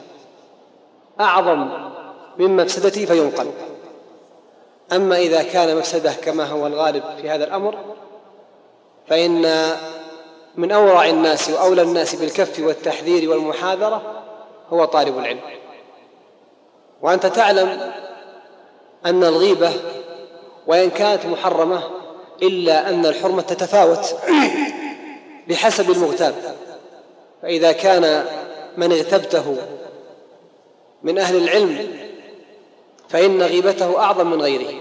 أعظم من مفسدته فينقل. أما إذا كان مفسده كما هو الغالب في هذا الأمر، فإن من أورع الناس وأولى الناس بالكف والتحذير والمحاذرة هو طالب العلم. وأنت تعلم أن الغيبة وإن كانت محرمة إلا أن الحرمة تتفاوت بحسب المغتاب، فإذا كان من اغتبته من أهل العلم فإن غيبته أعظم من غيره،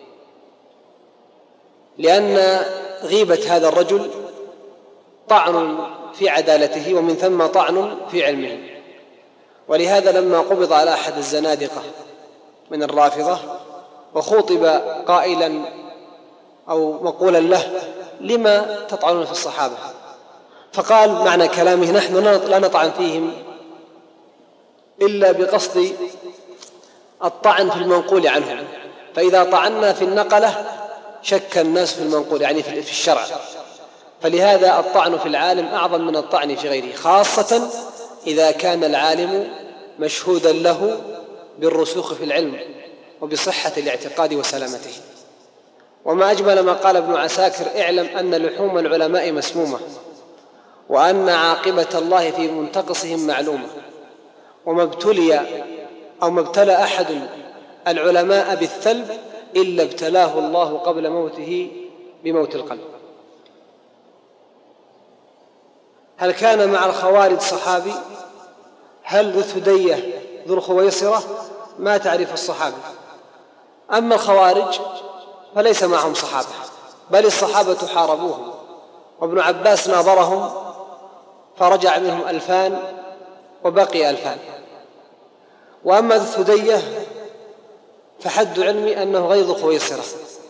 لأن غيبة هذا الرجل طعن في عدالته ومن ثم طعن في علمه. ولهذا لما قبض على أحد الزنادقة من الرافضة وخوطب قائلا أو مقولا له: لما تطعنون في الصحابة؟ فقال معنى كلامه: نحن لا نطعن فيهم إلا بقصد الطعن في المنقول عنهم، فإذا طعنا في النقلة شك الناس في المنقول، يعني في الشرع، فلهذا الطعن في العالم أعظم من الطعن في غيره، خاصة إذا كان العالم مشهودا له بالرسوخ في العلم وبصحة الاعتقاد وسلامته. وما أجمل ما قال ابن عساكر: اعلم أن لحوم العلماء مسمومة، وأن عاقبة الله في منتقصهم معلومة، وما ابتلى أحد العلماء بالثلب إلا ابتلاه الله قبل موته بموت القلب. هل كان مع الخوارج صحابي؟ هل ذو الثدية ذو الخويصرة؟ ما تعرف الصحابة. أما الخوارج فليس معهم صحابة، بل الصحابة حاربوهم، وابن عباس ناظرهم فرجع منهم 2000 وبقي 2000. وأما ذو الثدية فحد علمي أنه غير ذو خويصرة،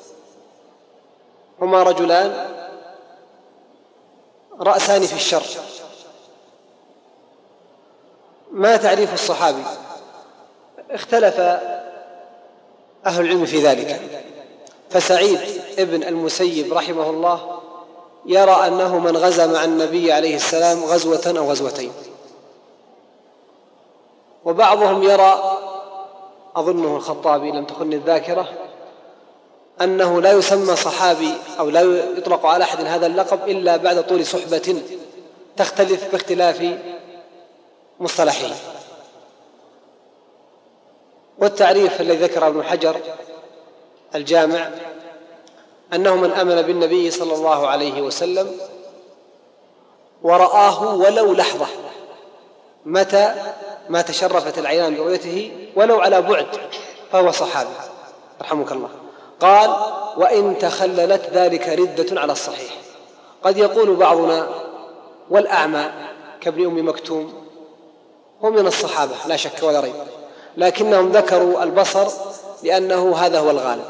هما رجلان رأسان في الشر. ما تعريف الصحابي؟ اختلف أهل العلم في ذلك، فسعيد ابن المسيب رحمه الله يرى أنه من غزا مع النبي عليه السلام غزوة أو غزوتين، وبعضهم يرى، أظنه الخطابي لم تخن الذاكرة، أنه لا يسمى صحابي أو لا يطلق على أحد هذا اللقب إلا بعد طول صحبة تختلف باختلاف مصطلحه. والتعريف الذي ذكره ابن حجر الجامع أنه من آمن بالنبي صلى الله عليه وسلم ورآه ولو لحظة متى ما تشرفت العيان برؤيته ولو على بعد فهو صحابي رحمك الله. قال: وإن تخللت ذلك ردة على الصحيح. قد يقول بعضنا: والأعمى كابن أم مكتوم هو من الصحابة لا شك ولا ريب، لكنهم ذكروا البصر لأنه هذا هو الغالب.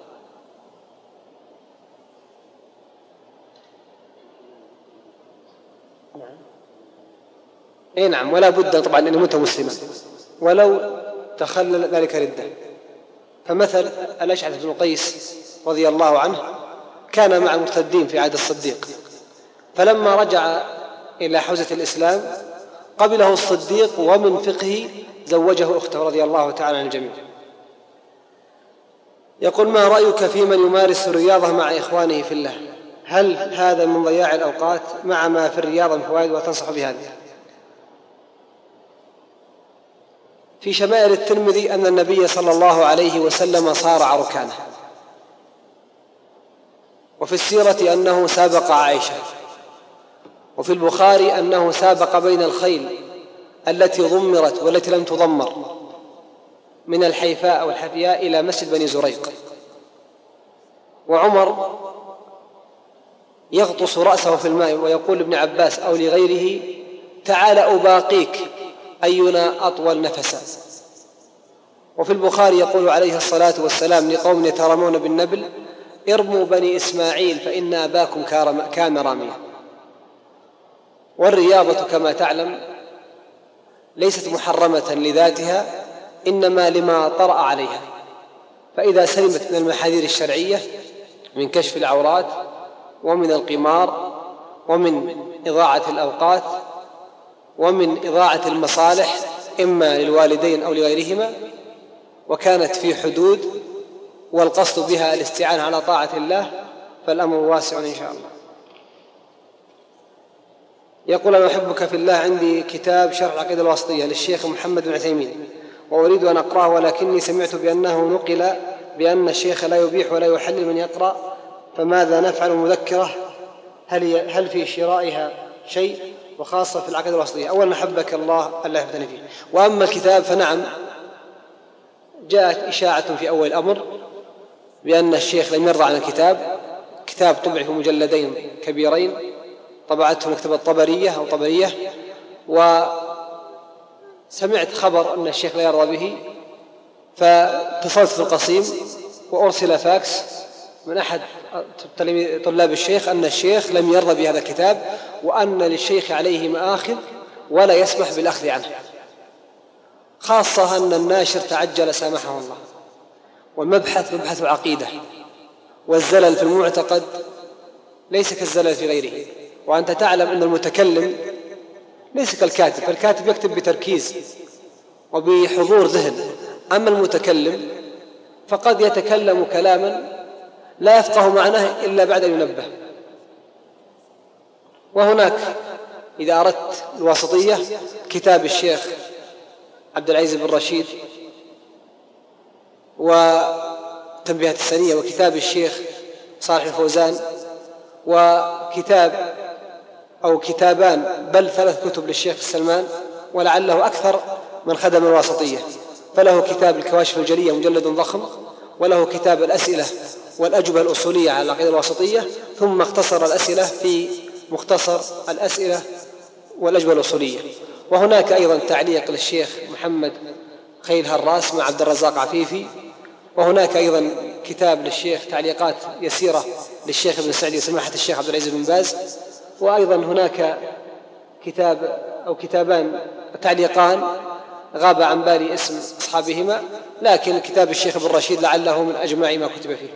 اي نعم، ولا بد طبعا أن يموت مسلما ولو تخلل ذلك ردة. فمثل الأشعث بن قيس رضي الله عنه كان مع المرتدين في عهد الصديق، فلما رجع إلى حوزة الإسلام قبله الصديق ومن فقهه زوجه أخته رضي الله تعالى عن الجميع. يقول: ما رأيك في من يمارس الرياضة مع إخوانه في الله؟ هل هذا من ضياع الأوقات مع ما في الرياضة من فوائد وتنصح بهذا؟ في شمائل الترمذي أن النبي صلى الله عليه وسلم صارع ركانه، وفي السيرة أنه سابق عائشة، وفي البخاري أنه سابق بين الخيل التي ضمرت والتي لم تضمر من الحيفاء أو الحفياء إلى مسجد بني زريق. وعمر يغطس رأسه في الماء ويقول لابن عباس أو لغيره: تعال أباقيك أينا أطول نفسا. وفي البخاري يقول عليه الصلاة والسلام لقوم يترمون بالنبل: ارموا بني إسماعيل فإن أباكم كان راميا. والرياضة كما تعلم ليست محرمة لذاتها، إنما لما طرأ عليها، فإذا سلمت من المحاذير الشرعية من كشف العورات ومن القمار ومن إضاعة الأوقات ومن إضاعة المصالح إما للوالدين أو لغيرهما، وكانت في حدود والقصد بها الاستعانة على طاعة الله، فالأمر واسع إن شاء الله. يقول: أنا أحبك في الله، عندي كتاب شرح العقيدة الواسطية للشيخ محمد بن عثيمين وأريد أن أقرأه، ولكني سمعت بأنه نقل بأن الشيخ لا يبيح ولا يحلل من يقرأ، فماذا نفعل؟ مذكرة، هل في شرائها شيء، وخاصة في العقيدة الواسطية؟ أولا حبك الله يفتن فيه. وأما الكتاب فنعم، جاءت إشاعة في أول الأمر بأن الشيخ لم يرضى عن الكتاب. كتاب طبع في مجلدين كبيرين طبعته مكتبة طبرية، وسمعت خبر أن الشيخ لا يرضى به، فاتصلت في القصيم وأرسل فاكس من أحد طلاب الشيخ أن الشيخ لم يرضى بهذا الكتاب، وأن للشيخ عليه مآخذ ولا يسمح بالأخذ عنه، خاصة أن الناشر تعجل سامحه الله. والمبحث مبحث عقيدة، والزلل في المعتقد ليس كالزلل في غيره. وأنت تعلم أن المتكلم ليس كالكاتب، فالكاتب يكتب بتركيز وبحضور ذهن، أما المتكلم فقد يتكلم كلاما لا يفقه معناه إلا بعد أن ينبه. وهناك إذا أردت الواسطية كتاب الشيخ عبد العزيز بن رشيد وتنبيهات السنية، وكتاب الشيخ صالح الفوزان، وكتاب أو كتابان بل 3 كتب للشيخ السلمان، ولعله أكثر من خدم الواسطية. فله كتاب الكواشف الجلية مجلد ضخم، وله كتاب الأسئلة والأجوبة الأصولية على العقيدة الواسطية، ثم اختصر الأسئلة في مختصر الأسئلة والأجوبة الأصولية. وهناك أيضا تعليق للشيخ محمد خيل هراس مع عبد الرزاق عفيفي، وهناك أيضا كتاب للشيخ تعليقات يسيرة للشيخ ابن سعدي سماحة الشيخ عبد العزيز بن باز، وأيضا هناك كتاب أو كتابان تعليقان غاب عن بالي اسم أصحابهما، لكن كتاب الشيخ ابن رشيد لعله من أجمع ما كتب فيه.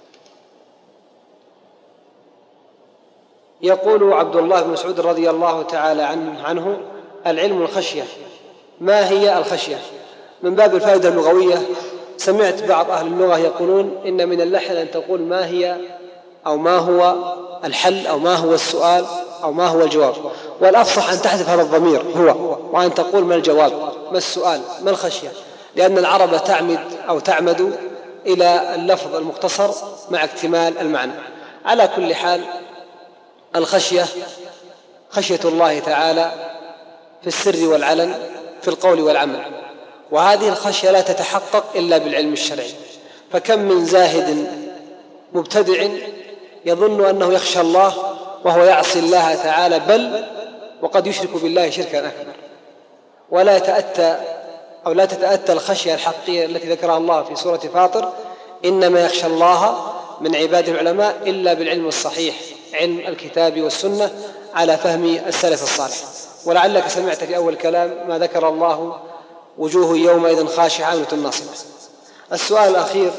يقول عبد الله بن مسعود رضي الله تعالى عنه: العلم الخشية. ما هي الخشية؟ من باب الفائدة اللغوية، سمعت بعض أهل اللغة يقولون إن من اللحن أن تقول ما هي أو ما هو الحل أو ما هو السؤال أو ما هو الجواب، والأفصح أن تحذف هذا الضمير هو، وأن تقول ما الجواب، ما السؤال، ما الخشية، لأن العرب تعمد إلى اللفظ المختصر مع اكتمال المعنى. على كل حال، الخشية خشية الله تعالى في السر والعلن، في القول والعمل، وهذه الخشية لا تتحقق إلا بالعلم الشرعي. فكم من زاهد مبتدع يظن أنه يخشى الله وهو يعصي الله تعالى، بل وقد يشرك بالله شركا أكبر، لا تتأتى الخشية الحقيقية التي ذكرها الله في سورة فاطر: إنما يخشى الله من عباده العلماء، إلا بالعلم الصحيح، علم الكتاب والسنة على فهم السلف الصالح. ولعلك سمعت في أول كلام ما ذكر الله: وجوه يومئذ خاشعة عاملة ناصبة. السؤال الأخير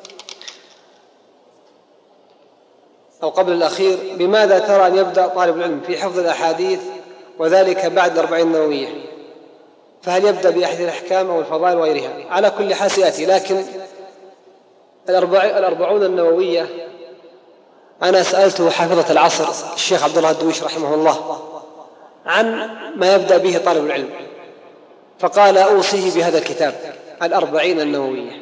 أو قبل الأخير: بماذا ترى أن يبدأ طالب العلم في حفظ الأحاديث وذلك بعد 40 النووية؟ فهل يبدأ بأحد الأحكام أو الفضائل وغيرها؟ على كل حال سيأتي، لكن 40 النووية أنا سألته حافظة العصر الشيخ عبد الله الدويش رحمه الله عن ما يبدأ به طالب العلم، فقال: أوصيه بهذا الكتاب 40 النووية.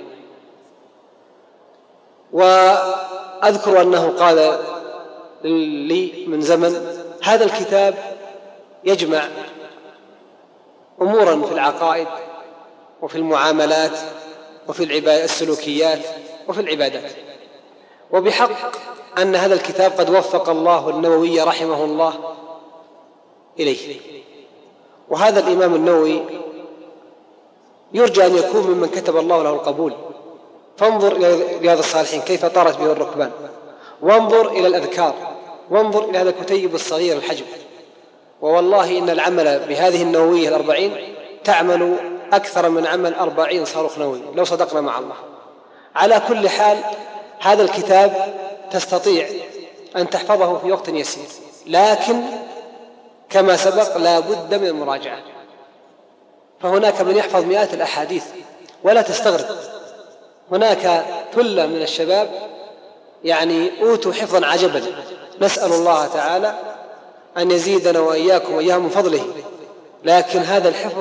وأذكر أنه قال لي من زمن: هذا الكتاب يجمع أمورا في العقائد وفي المعاملات وفي السلوكيات وفي العبادات، وبحق أن هذا الكتاب قد وفق الله النووي رحمه الله إليه. وهذا الإمام النووي يرجى أن يكون ممن كتب الله له القبول. فانظر إلى رياض الصالحين كيف طارت به الركبان، وانظر إلى الأذكار، وانظر إلى هذا الكتيب الصغير الحجم. ووالله إن العمل بهذه النووية 40 تعمل أكثر من عمل 40 صاروخ نووي لو صدقنا مع الله. على كل حال هذا الكتاب تستطيع أن تحفظه في وقت يسير، لكن كما سبق لا بد من المراجعة. فهناك من يحفظ مئات الأحاديث ولا تستغرب. هناك ثلة من الشباب أوتوا حفظا عجبا، نسأل الله تعالى أن يزيدنا وإياكم وإياهم من فضله. لكن هذا الحفظ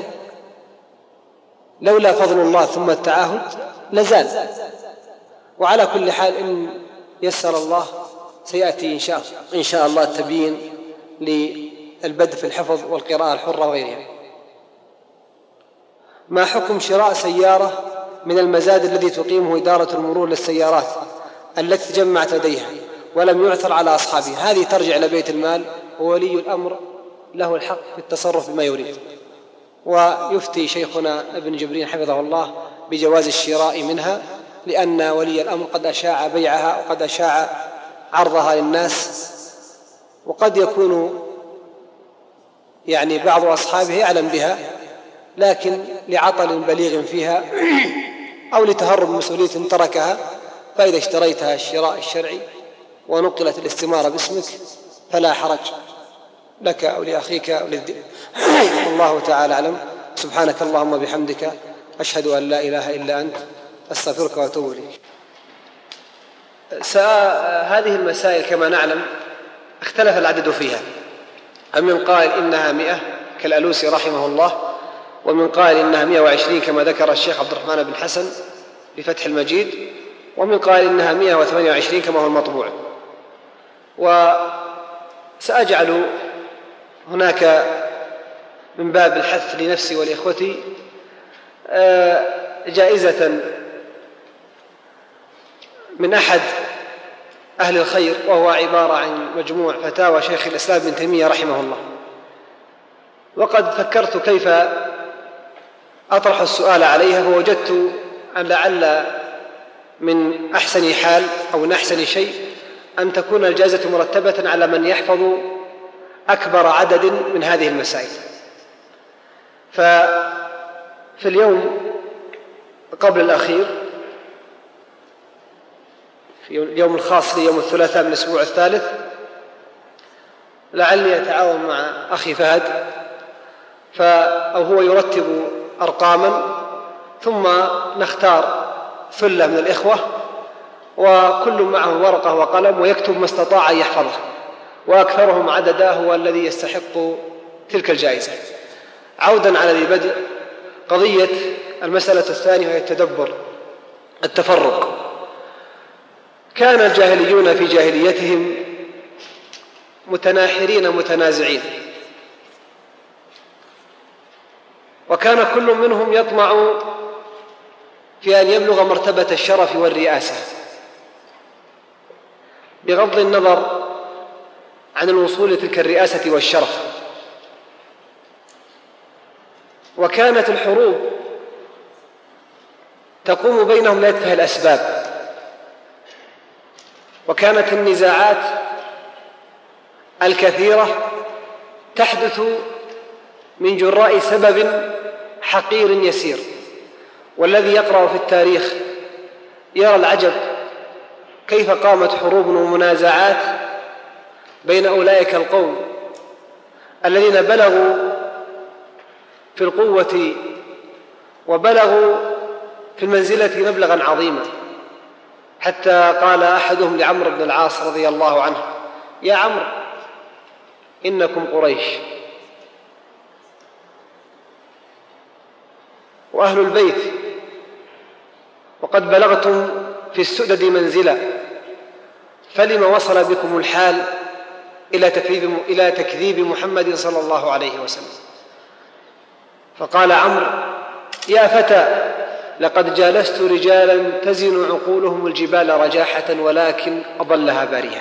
لولا فضل الله ثم التعاهد لزال. وعلى كل حال إن يسر الله سيأتي إن شاء الله التبيين للبدء في الحفظ والقراءة الحرة وغيرها. ما حكم شراء سيارة من المزاد الذي تقيمه إدارة المرور للسيارات التي تجمعت لديها ولم يعثر على أصحابها؟ هذه ترجع إلى بيت المال، وولي الأمر له الحق في التصرف بما يريد. ويفتي شيخنا ابن جبرين حفظه الله بجواز الشراء منها، لأن ولي الأمر قد أشاع بيعها وقد أشاع عرضها للناس، وقد يكون بعض أصحابه يعلم بها لكن لعطل بليغ فيها أو لتهرب مسؤولية تركها. فإذا اشتريتها الشراء الشرعي ونقلت الاستمارة باسمك فلا حرج لك أو لأخيك أو والله تعالى أعلم. سبحانك اللهم بحمدك، أشهد أن لا إله إلا أنت، أستغفرك وأتوب إليك. هذه المسائل كما نعلم اختلف العدد فيها، من قال إنها 100 كالألوسي رحمه الله، ومن قال إنها 120 كما ذكر الشيخ عبد الرحمن بن حسن بفتح المجيد، ومن قال إنها 128 كما هو المطبوع. وسأجعل هناك من باب الحث لنفسي ولإخوتي جائزة من أحد أهل الخير، وهو عبارة عن مجموع فتاوى شيخ الإسلام ابن تيمية رحمه الله. وقد فكرت كيف أطرح السؤال عليها، فوجدت أن لعل من أحسن حال أو من أحسن شيء أن تكون الجائزة مرتبة على من يحفظ أكبر عدد من هذه المسائل. ففي اليوم قبل الأخير، في اليوم الخاص لي يوم الثلاثاء من الأسبوع الثالث، لعلي أتعاون مع أخي فهد أو هو يرتب أرقاما، ثم نختار ثلة من الإخوة وكل معه ورقة وقلم ويكتب ما استطاع أن يحفظه، وأكثرهم عددا هو الذي يستحق تلك الجائزة. عودا على ذي بدء، قضية المسألة الثانية وهي التفرق. كان الجاهليون في جاهليتهم متناحرين متنازعين، وكان كل منهم يطمع في أن يبلغ مرتبة الشرف والرئاسة بغض النظر عن الوصول لتلك الرئاسة والشرف. وكانت الحروب تقوم بينهم ليتفه الأسباب، وكانت النزاعات الكثيرة تحدث من جراء سبب حقير يسير. والذي يقرأ في التاريخ يرى العجب كيف قامت حروب ومنازعات بين أولئك القوم الذين بلغوا في القوة وبلغوا في المنزلة مبلغا عظيما، حتى قال أحدهم لعمرو بن العاص رضي الله عنه: يا عمرو إنكم قريش وأهل البيت، وقد بلغتم في السؤدد منزلا، فلم وصل بكم الحال إلى تكذيب محمد صلى الله عليه وسلم؟ فقال عمرو: يا فتى، لقد جالست رجالا تزن عقولهم الجبال رجاحة ولكن أضلها باريها.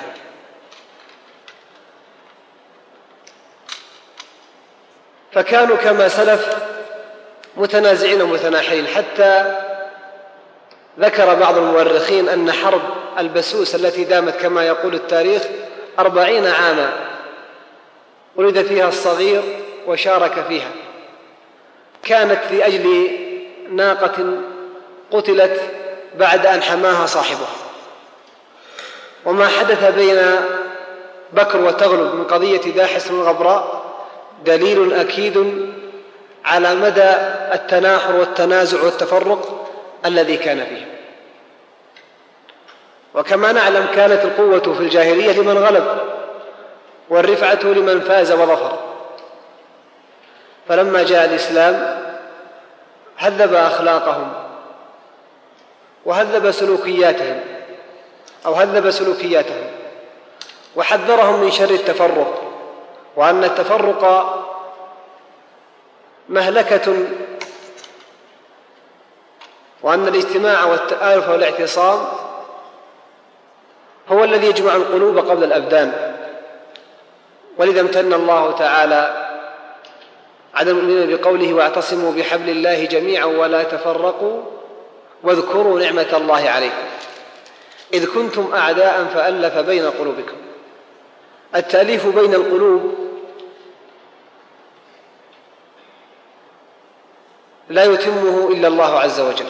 فكانوا كما سلف متنازعين ومتناحرين، حتى ذكر بعض المؤرخين أن حرب البسوس التي دامت كما يقول التاريخ 40 عاما ولد فيها الصغير وشارك فيها، كانت لأجل ناقة قتلت بعد أن حماها صاحبها. وما حدث بين بكر وتغلب من قضية داحس الغبراء دليل أكيد على مدى التناحر والتنازع والتفرق الذي كان فيه. وكما نعلم كانت القوة في الجاهلية لمن غلب والرفعة لمن فاز وظفر، فلما جاء الإسلام هذب أخلاقهم وهذب سلوكياتهم وحذرهم من شر التفرق، وأن التفرق مهلكة، وأن الاجتماع والتآلف والاعتصام هو الذي يجمع القلوب قبل الأبدان. ولذا امتن الله تعالى على المؤمنين بقوله واعتصموا بحبل الله جميعا ولا تفرقوا واذكروا نعمة الله عليكم إذ كنتم أعداء فألف بين قلوبكم. التأليف بين القلوب لا يتمه إلا الله عز وجل،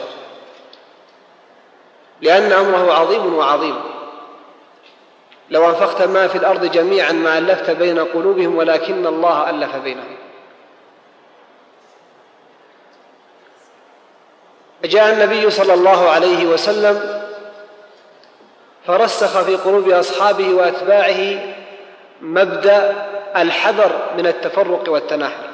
لأن أمره عظيم وعظيم. لو أنفقت ما في الأرض جميعا ما ألفت بين قلوبهم ولكن الله ألف بينهم. جاء النبي صلى الله عليه وسلم فرسخ في قلوب أصحابه وأتباعه مبدأ الحذر من التفرق والتناحر،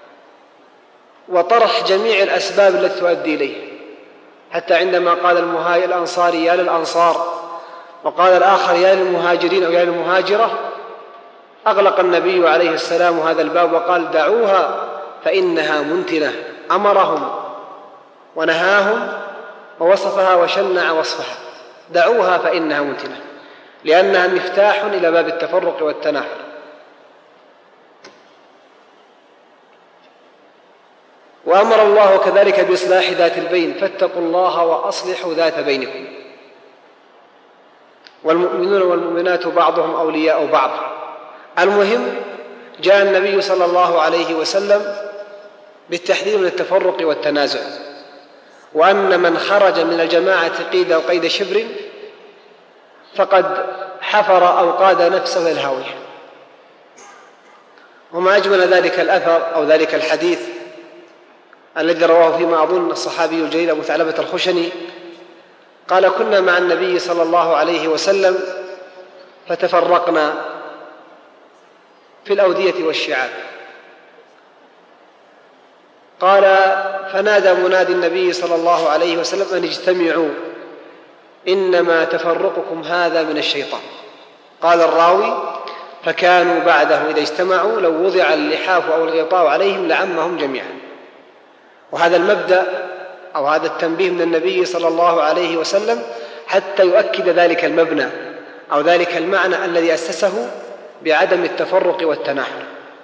وطرح جميع الأسباب التي تؤدي إليه، حتى عندما قال الأنصاري يا للأنصار وقال الآخر يا للمهاجرين أو يا للمهاجرة، أغلق النبي عليه السلام هذا الباب وقال دعوها فإنها منتنة. أمرهم ونهاهم ووصفها وشنع وصفها، دعوها فإنها منتنة، لأنها مفتاح إلى باب التفرق والتناحر. وأمر الله كذلك بإصلاح ذات البين فاتقوا الله وأصلحوا ذات بينكم. والمؤمنون والمؤمنات بعضهم أولياء بعض. المهم جاء النبي صلى الله عليه وسلم بالتحذير من التفرق والتنازع، وأن من خرج من الجماعة قيد شبر فقد حفر أو قاد نفسه الهاوية. وما أجمل ذلك الأثر أو ذلك الحديث الذي رواه فيما أظن الصحابي الجليل أبو ثعلبة الخشني قال كنا مع النبي صلى الله عليه وسلم فتفرقنا في الأودية والشعاب، قال فنادى منادي النبي صلى الله عليه وسلم أن اجتمعوا إنما تفرقكم هذا من الشيطان. قال الراوي فكانوا بعده إذا اجتمعوا لو وضع اللحاف أو الغطاء عليهم لعمهم جميعا. وهذا المبدأ أو هذا التنبيه من النبي صلى الله عليه وسلم حتى يؤكد ذلك المبنى أو ذلك المعنى الذي أسسه بعدم التفرق والتناحر.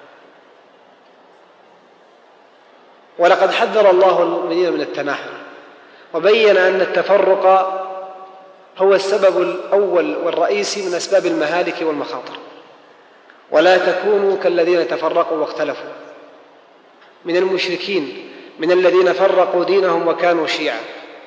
ولقد حذر الله المؤمنين من التناحر وبين أن التفرق هو السبب الأول والرئيسي من أسباب المهالك والمخاطر. ولا تكونوا كالذين تفرقوا واختلفوا من المشركين من الذين فرقوا دينهم وكانوا شيعا.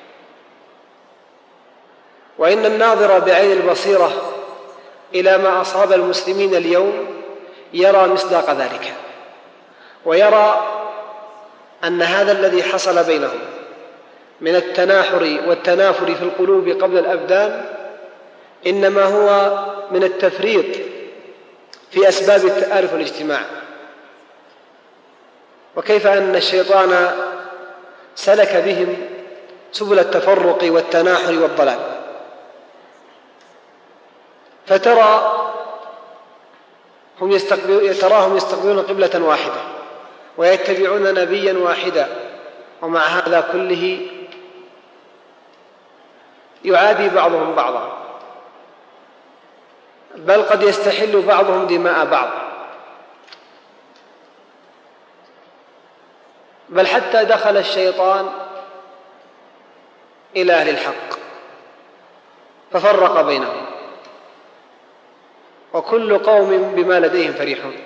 وإن الناظر بعين البصيرة إلى ما أصاب المسلمين اليوم يرى مصداق ذلك، ويرى أن هذا الذي حصل بينهم من التناحر والتنافر في القلوب قبل الأبدان إنما هو من التفريط في أسباب التآلف والاجتماع. وكيف أن الشيطان سلك بهم سبل التفرق والتناحر والضلال، تراهم يستقبلون قبلة واحدة ويتبعون نبيا واحدا، ومع هذا كله يعادي بعضهم بعضا، بل قد يستحل بعضهم دماء بعض، بل حتى دخل الشيطان إلى أهل الحق ففرق بينهم، وكل قوم بما لديهم فرحون.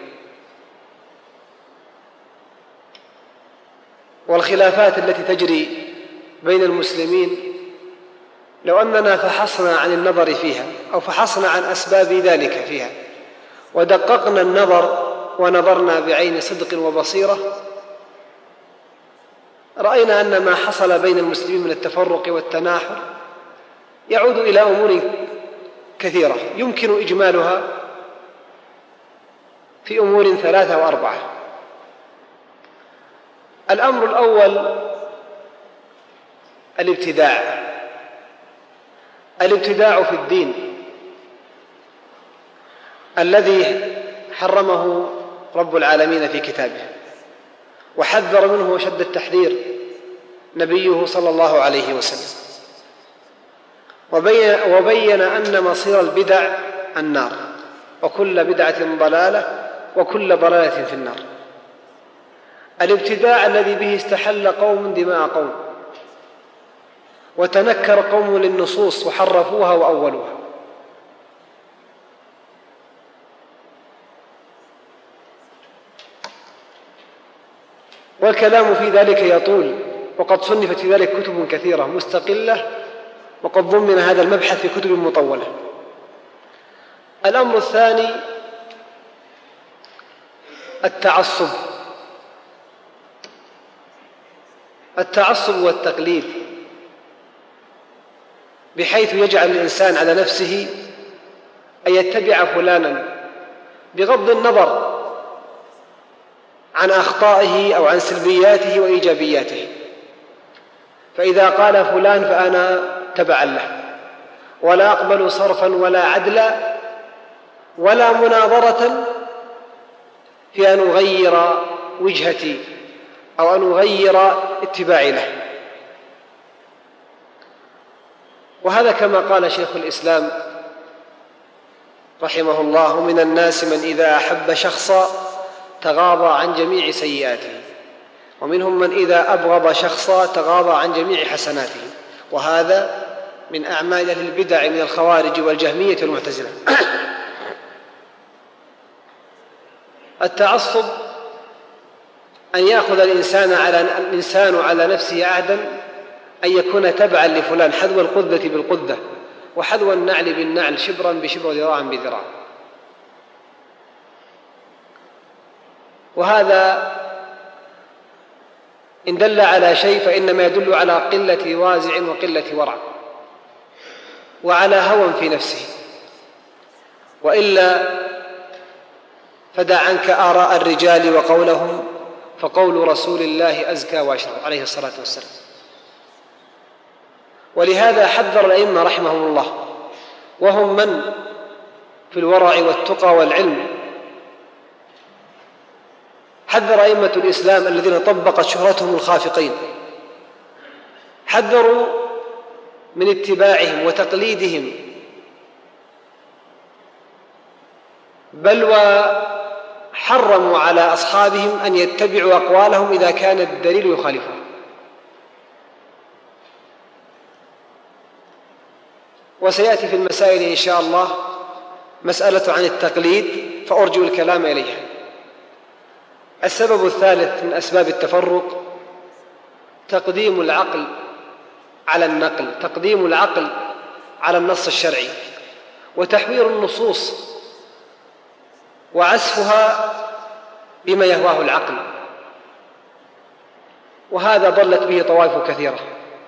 والخلافات التي تجري بين المسلمين لو أننا فحصنا عن النظر فيها أو فحصنا عن أسباب ذلك فيها ودققنا النظر ونظرنا بعين صدق وبصيرة، رأينا أن ما حصل بين المسلمين من التفرق والتناحر يعود إلى أمور كثيرة يمكن إجمالها في أمور 3 أو 4. الأمر الأول الابتداع في الدين الذي حرمه رب العالمين في كتابه، وحذر منه وشد التحذير نبيه صلى الله عليه وسلم، وبين أن مصير البدع النار، وكل بدعة ضلالة وكل ضلالة في النار. الابتداع الذي به استحل قوم دماء قوم، وتنكر قوم للنصوص وحرفوها وأولوها. والكلام في ذلك يطول، وقد صنفت في ذلك كتب كثيرة مستقلة، وقد ضمن هذا المبحث في كتب مطولة. الأمر الثاني التعصب والتقليد، بحيث يجعل الإنسان على نفسه أن يتبع فلانا بغض النظر عن أخطائه أو عن سلبياته وإيجابياته، فإذا قال فلان فأنا تبعا له، ولا أقبل صرفا ولا عدلا ولا مناظرة في أن أغير وجهتي أو أن أغير اتباعي له. وهذا كما قال شيخ الإسلام رحمه الله: من الناس من إذا أحب شخصا تغاضى عن جميع سيئاته، ومنهم من إذا أبغض شخصا تغاضى عن جميع حسناته. وهذا من أعمال أهل البدع من الخوارج والجهمية والمعتزلة. التعصب أن يأخذ الإنسان على نفسه عهدا أن يكون تبعا لفلان، حذو القذة بالقذة وحذو النعل بالنعل، شبرا بشبر وذراعا بذراع. وهذا إن دل على شيء فإنما يدل على قلة وازع وقلة ورع وعلى هوى في نفسه، وإلا فدع عنك آراء الرجال وقولهم، فقول رسول الله أزكى وأشرف عليه الصلاة والسلام. ولهذا حذر الأئمة رحمهم الله، وهم من في الورع والتقى والعلم، حذر أئمة الإسلام الذين طبقت شهرتهم الخافقين، حذروا من اتباعهم وتقليدهم، بل وحرموا على أصحابهم أن يتبعوا أقوالهم إذا كان الدليل يخالفه. وسيأتي في المسائل إن شاء الله مسألة عن التقليد، فأرجو الكلام إليها. السبب الثالث من أسباب التفرق تقديم العقل على النقل، تقديم العقل على النص الشرعي، وتحوير النصوص وعسفها بما يهواه العقل، وهذا ضلت به طوائف كثيرة.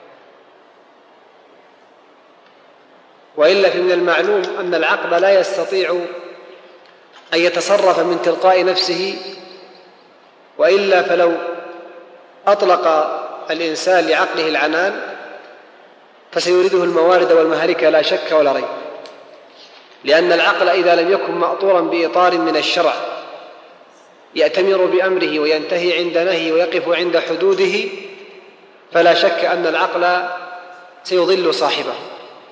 وإلا فمن المعلوم أن العقل لا يستطيع أن يتصرف من تلقاء نفسه، وإلا فلو أطلق الإنسان لعقله العنان فسيورده الموارد والمهالك لا شك ولا ريب، لأن العقل إذا لم يكن مأطورا بإطار من الشرع يأتمر بأمره وينتهي عند نهيه ويقف عند حدوده، فلا شك أن العقل سيضل صاحبه.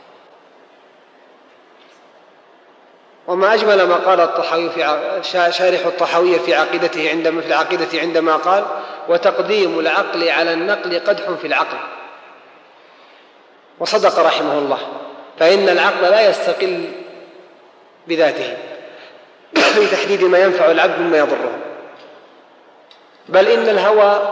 وما أجمل ما قال الطحاوي شارح الطحاوية في العقيدة عندما قال: وتقديم العقل على النقل قدح في العقل. وصدق رحمه الله، فإن العقل لا يستقل بذاته في تحديد ما ينفع العبد مما يضره، بل إن الهوى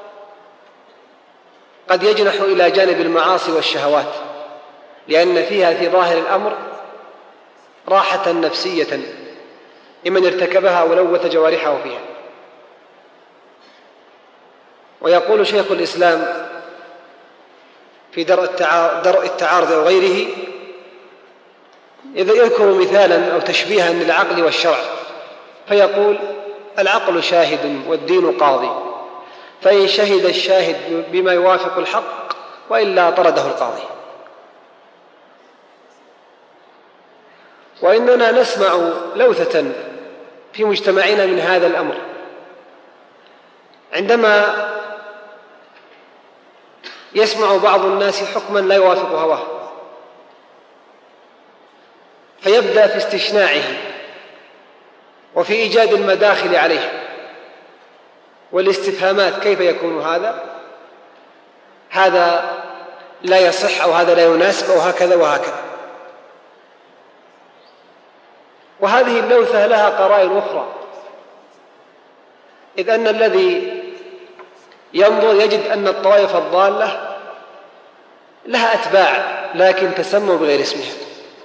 قد يجنح إلى جانب المعاصي والشهوات، لأن فيها في ظاهر الأمر راحة نفسية لمن ارتكبها ولوث جوارحه فيها. ويقول شيخ الإسلام في درء التعارض أو غيره، إذا يذكر مثالا أو تشبيها للعقل والشرع فيقول: العقل شاهد والدين قاضي، فإن شهد الشاهد بما يوافق الحق وإلا طرده القاضي. وإننا نسمع لوثة في مجتمعنا من هذا الأمر، عندما يسمع بعض الناس حكما لا يوافق هواه فيبدأ في استشناعه وفي إيجاد المداخل عليه والاستفهامات: كيف يكون هذا لا يصح، أو هذا لا يناسب، أو هكذا وهكذا. وهذه اللوثة لها قرائن أخرى، إذ أن الذي ينظر يجد أن الطوائف الضالة لها أتباع لكن تسموا بغير اسمها.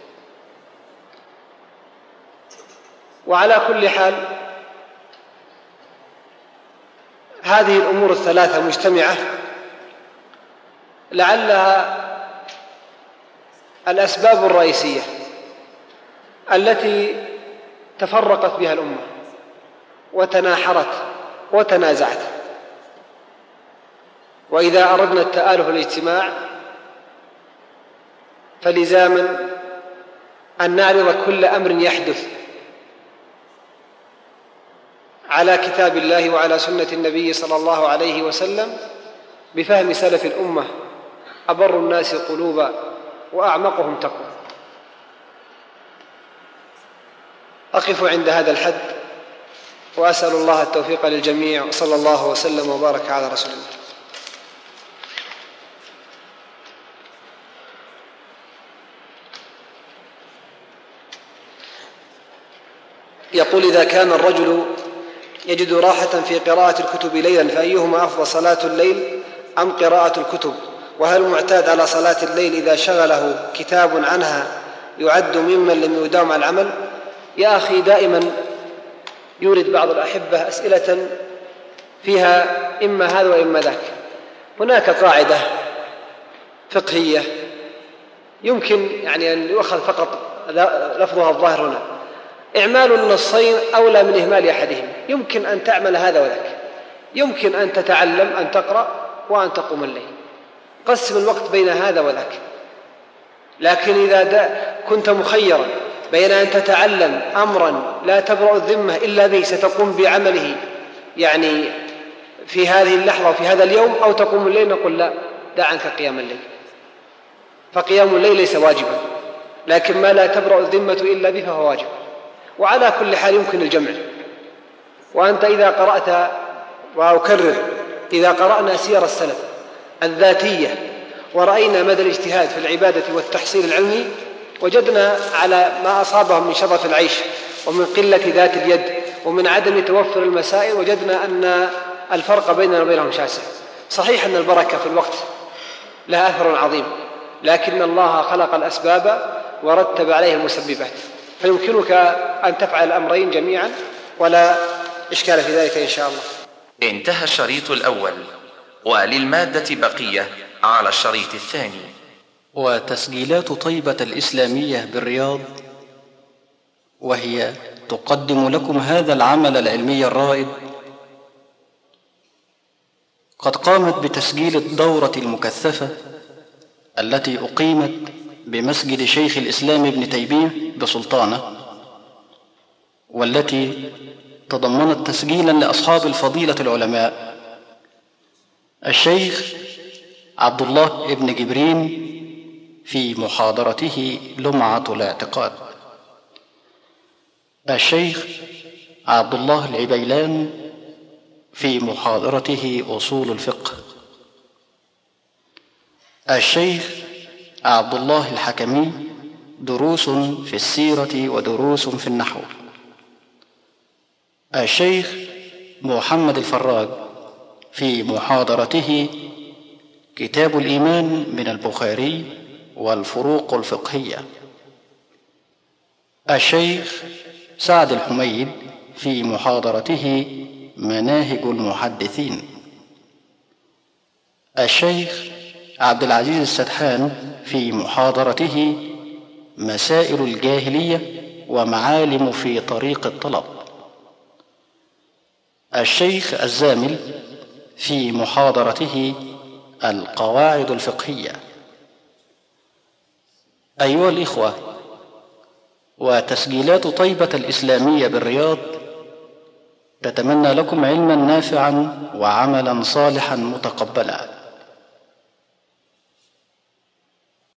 وعلى كل حال هذه الأمور الثلاثة مجتمعة لعلها الأسباب الرئيسية التي تفرقت بها الأمة وتناحرت وتنازعت. وإذا أردنا التآلف والاجتماع فلزاما أن نعرض كل أمر يحدث على كتاب الله وعلى سنة النبي صلى الله عليه وسلم بفهم سلف الأمة أبر الناس قلوبا وأعمقهم تقوى. أقف عند هذا الحد وأسأل الله التوفيق للجميع، وصلى الله وسلم وبارك على رسول الله. يقول: إذا كان الرجل يجد راحة في قراءة الكتب ليلا فأيهما أفضل، صلاة الليل أم قراءة الكتب؟ وهل المعتاد على صلاة الليل إذا شغله كتاب عنها يعد ممن لم يداوم على العمل؟ يا أخي، دائما يورد بعض الأحبة أسئلة فيها إما هذا وإما ذاك. هناك قاعدة فقهية يمكن أن يؤخذ فقط لفظها الظاهر هنا: إعمال النصين أولى من إهمال أحدهم. يمكن أن تعمل هذا وذاك، يمكن أن تتعلم أن تقرأ وأن تقوم الليل، قسم الوقت بين هذا وذاك. لكن إذا كنت مخيرا بين أن تتعلم أمرا لا تبرأ الذمة إلا به ستقوم بعمله في هذه اللحظة وفي هذا اليوم، أو تقوم الليل، نقول لا، دع عنك قيام الليل، فقيام الليل ليس واجبا، لكن ما لا تبرأ الذمة إلا به فهو واجب. وعلى كل حال يمكن الجمع. وأنت إذا قرأت، وأكرر، إذا قرأنا سير السلف الذاتية ورأينا مدى الاجتهاد في العبادة والتحصيل العلمي، وجدنا على ما أصابهم من شرف العيش ومن قلة ذات اليد ومن عدم توفر المسائل، وجدنا أن الفرق بيننا وبينهم شاسع. صحيح أن البركة في الوقت لها أثر عظيم، لكن الله خلق الأسباب ورتب عليه المسببات، فيمكنك أن تفعل الأمرين جميعا ولا إشكال في ذلك إن شاء الله. انتهى الشريط الأول، وللمادة بقية على الشريط الثاني. وتسجيلات طيبة الإسلامية بالرياض، وهي تقدم لكم هذا العمل العلمي الرائد، قد قامت بتسجيل الدورة المكثفة التي أقيمت بمسجد شيخ الإسلام ابن تيمية بسلطانة، والتي تضمنت تسجيلا لأصحاب الفضيلة العلماء الشيخ عبد الله ابن جبرين في محاضرته لمعة الاعتقاد، الشيخ عبد الله العبيلان في محاضرته أصول الفقه. الشيخ عبد الله الحكمي دروس في السيرة ودروس في النحو. الشيخ محمد الفراج في محاضرته كتاب الإيمان من البخاري والفروق الفقهية. الشيخ سعد الحميد في محاضرته مناهج المحدثين. الشيخ عبد العزيز السدحان في محاضرته مسائل الجاهلية ومعالم في طريق الطلب. الشيخ الزامل في محاضرته القواعد الفقهية. أيها الإخوة، وتسجيلات طيبة الإسلامية بالرياض تتمنى لكم علما نافعا وعملا صالحا متقبلا.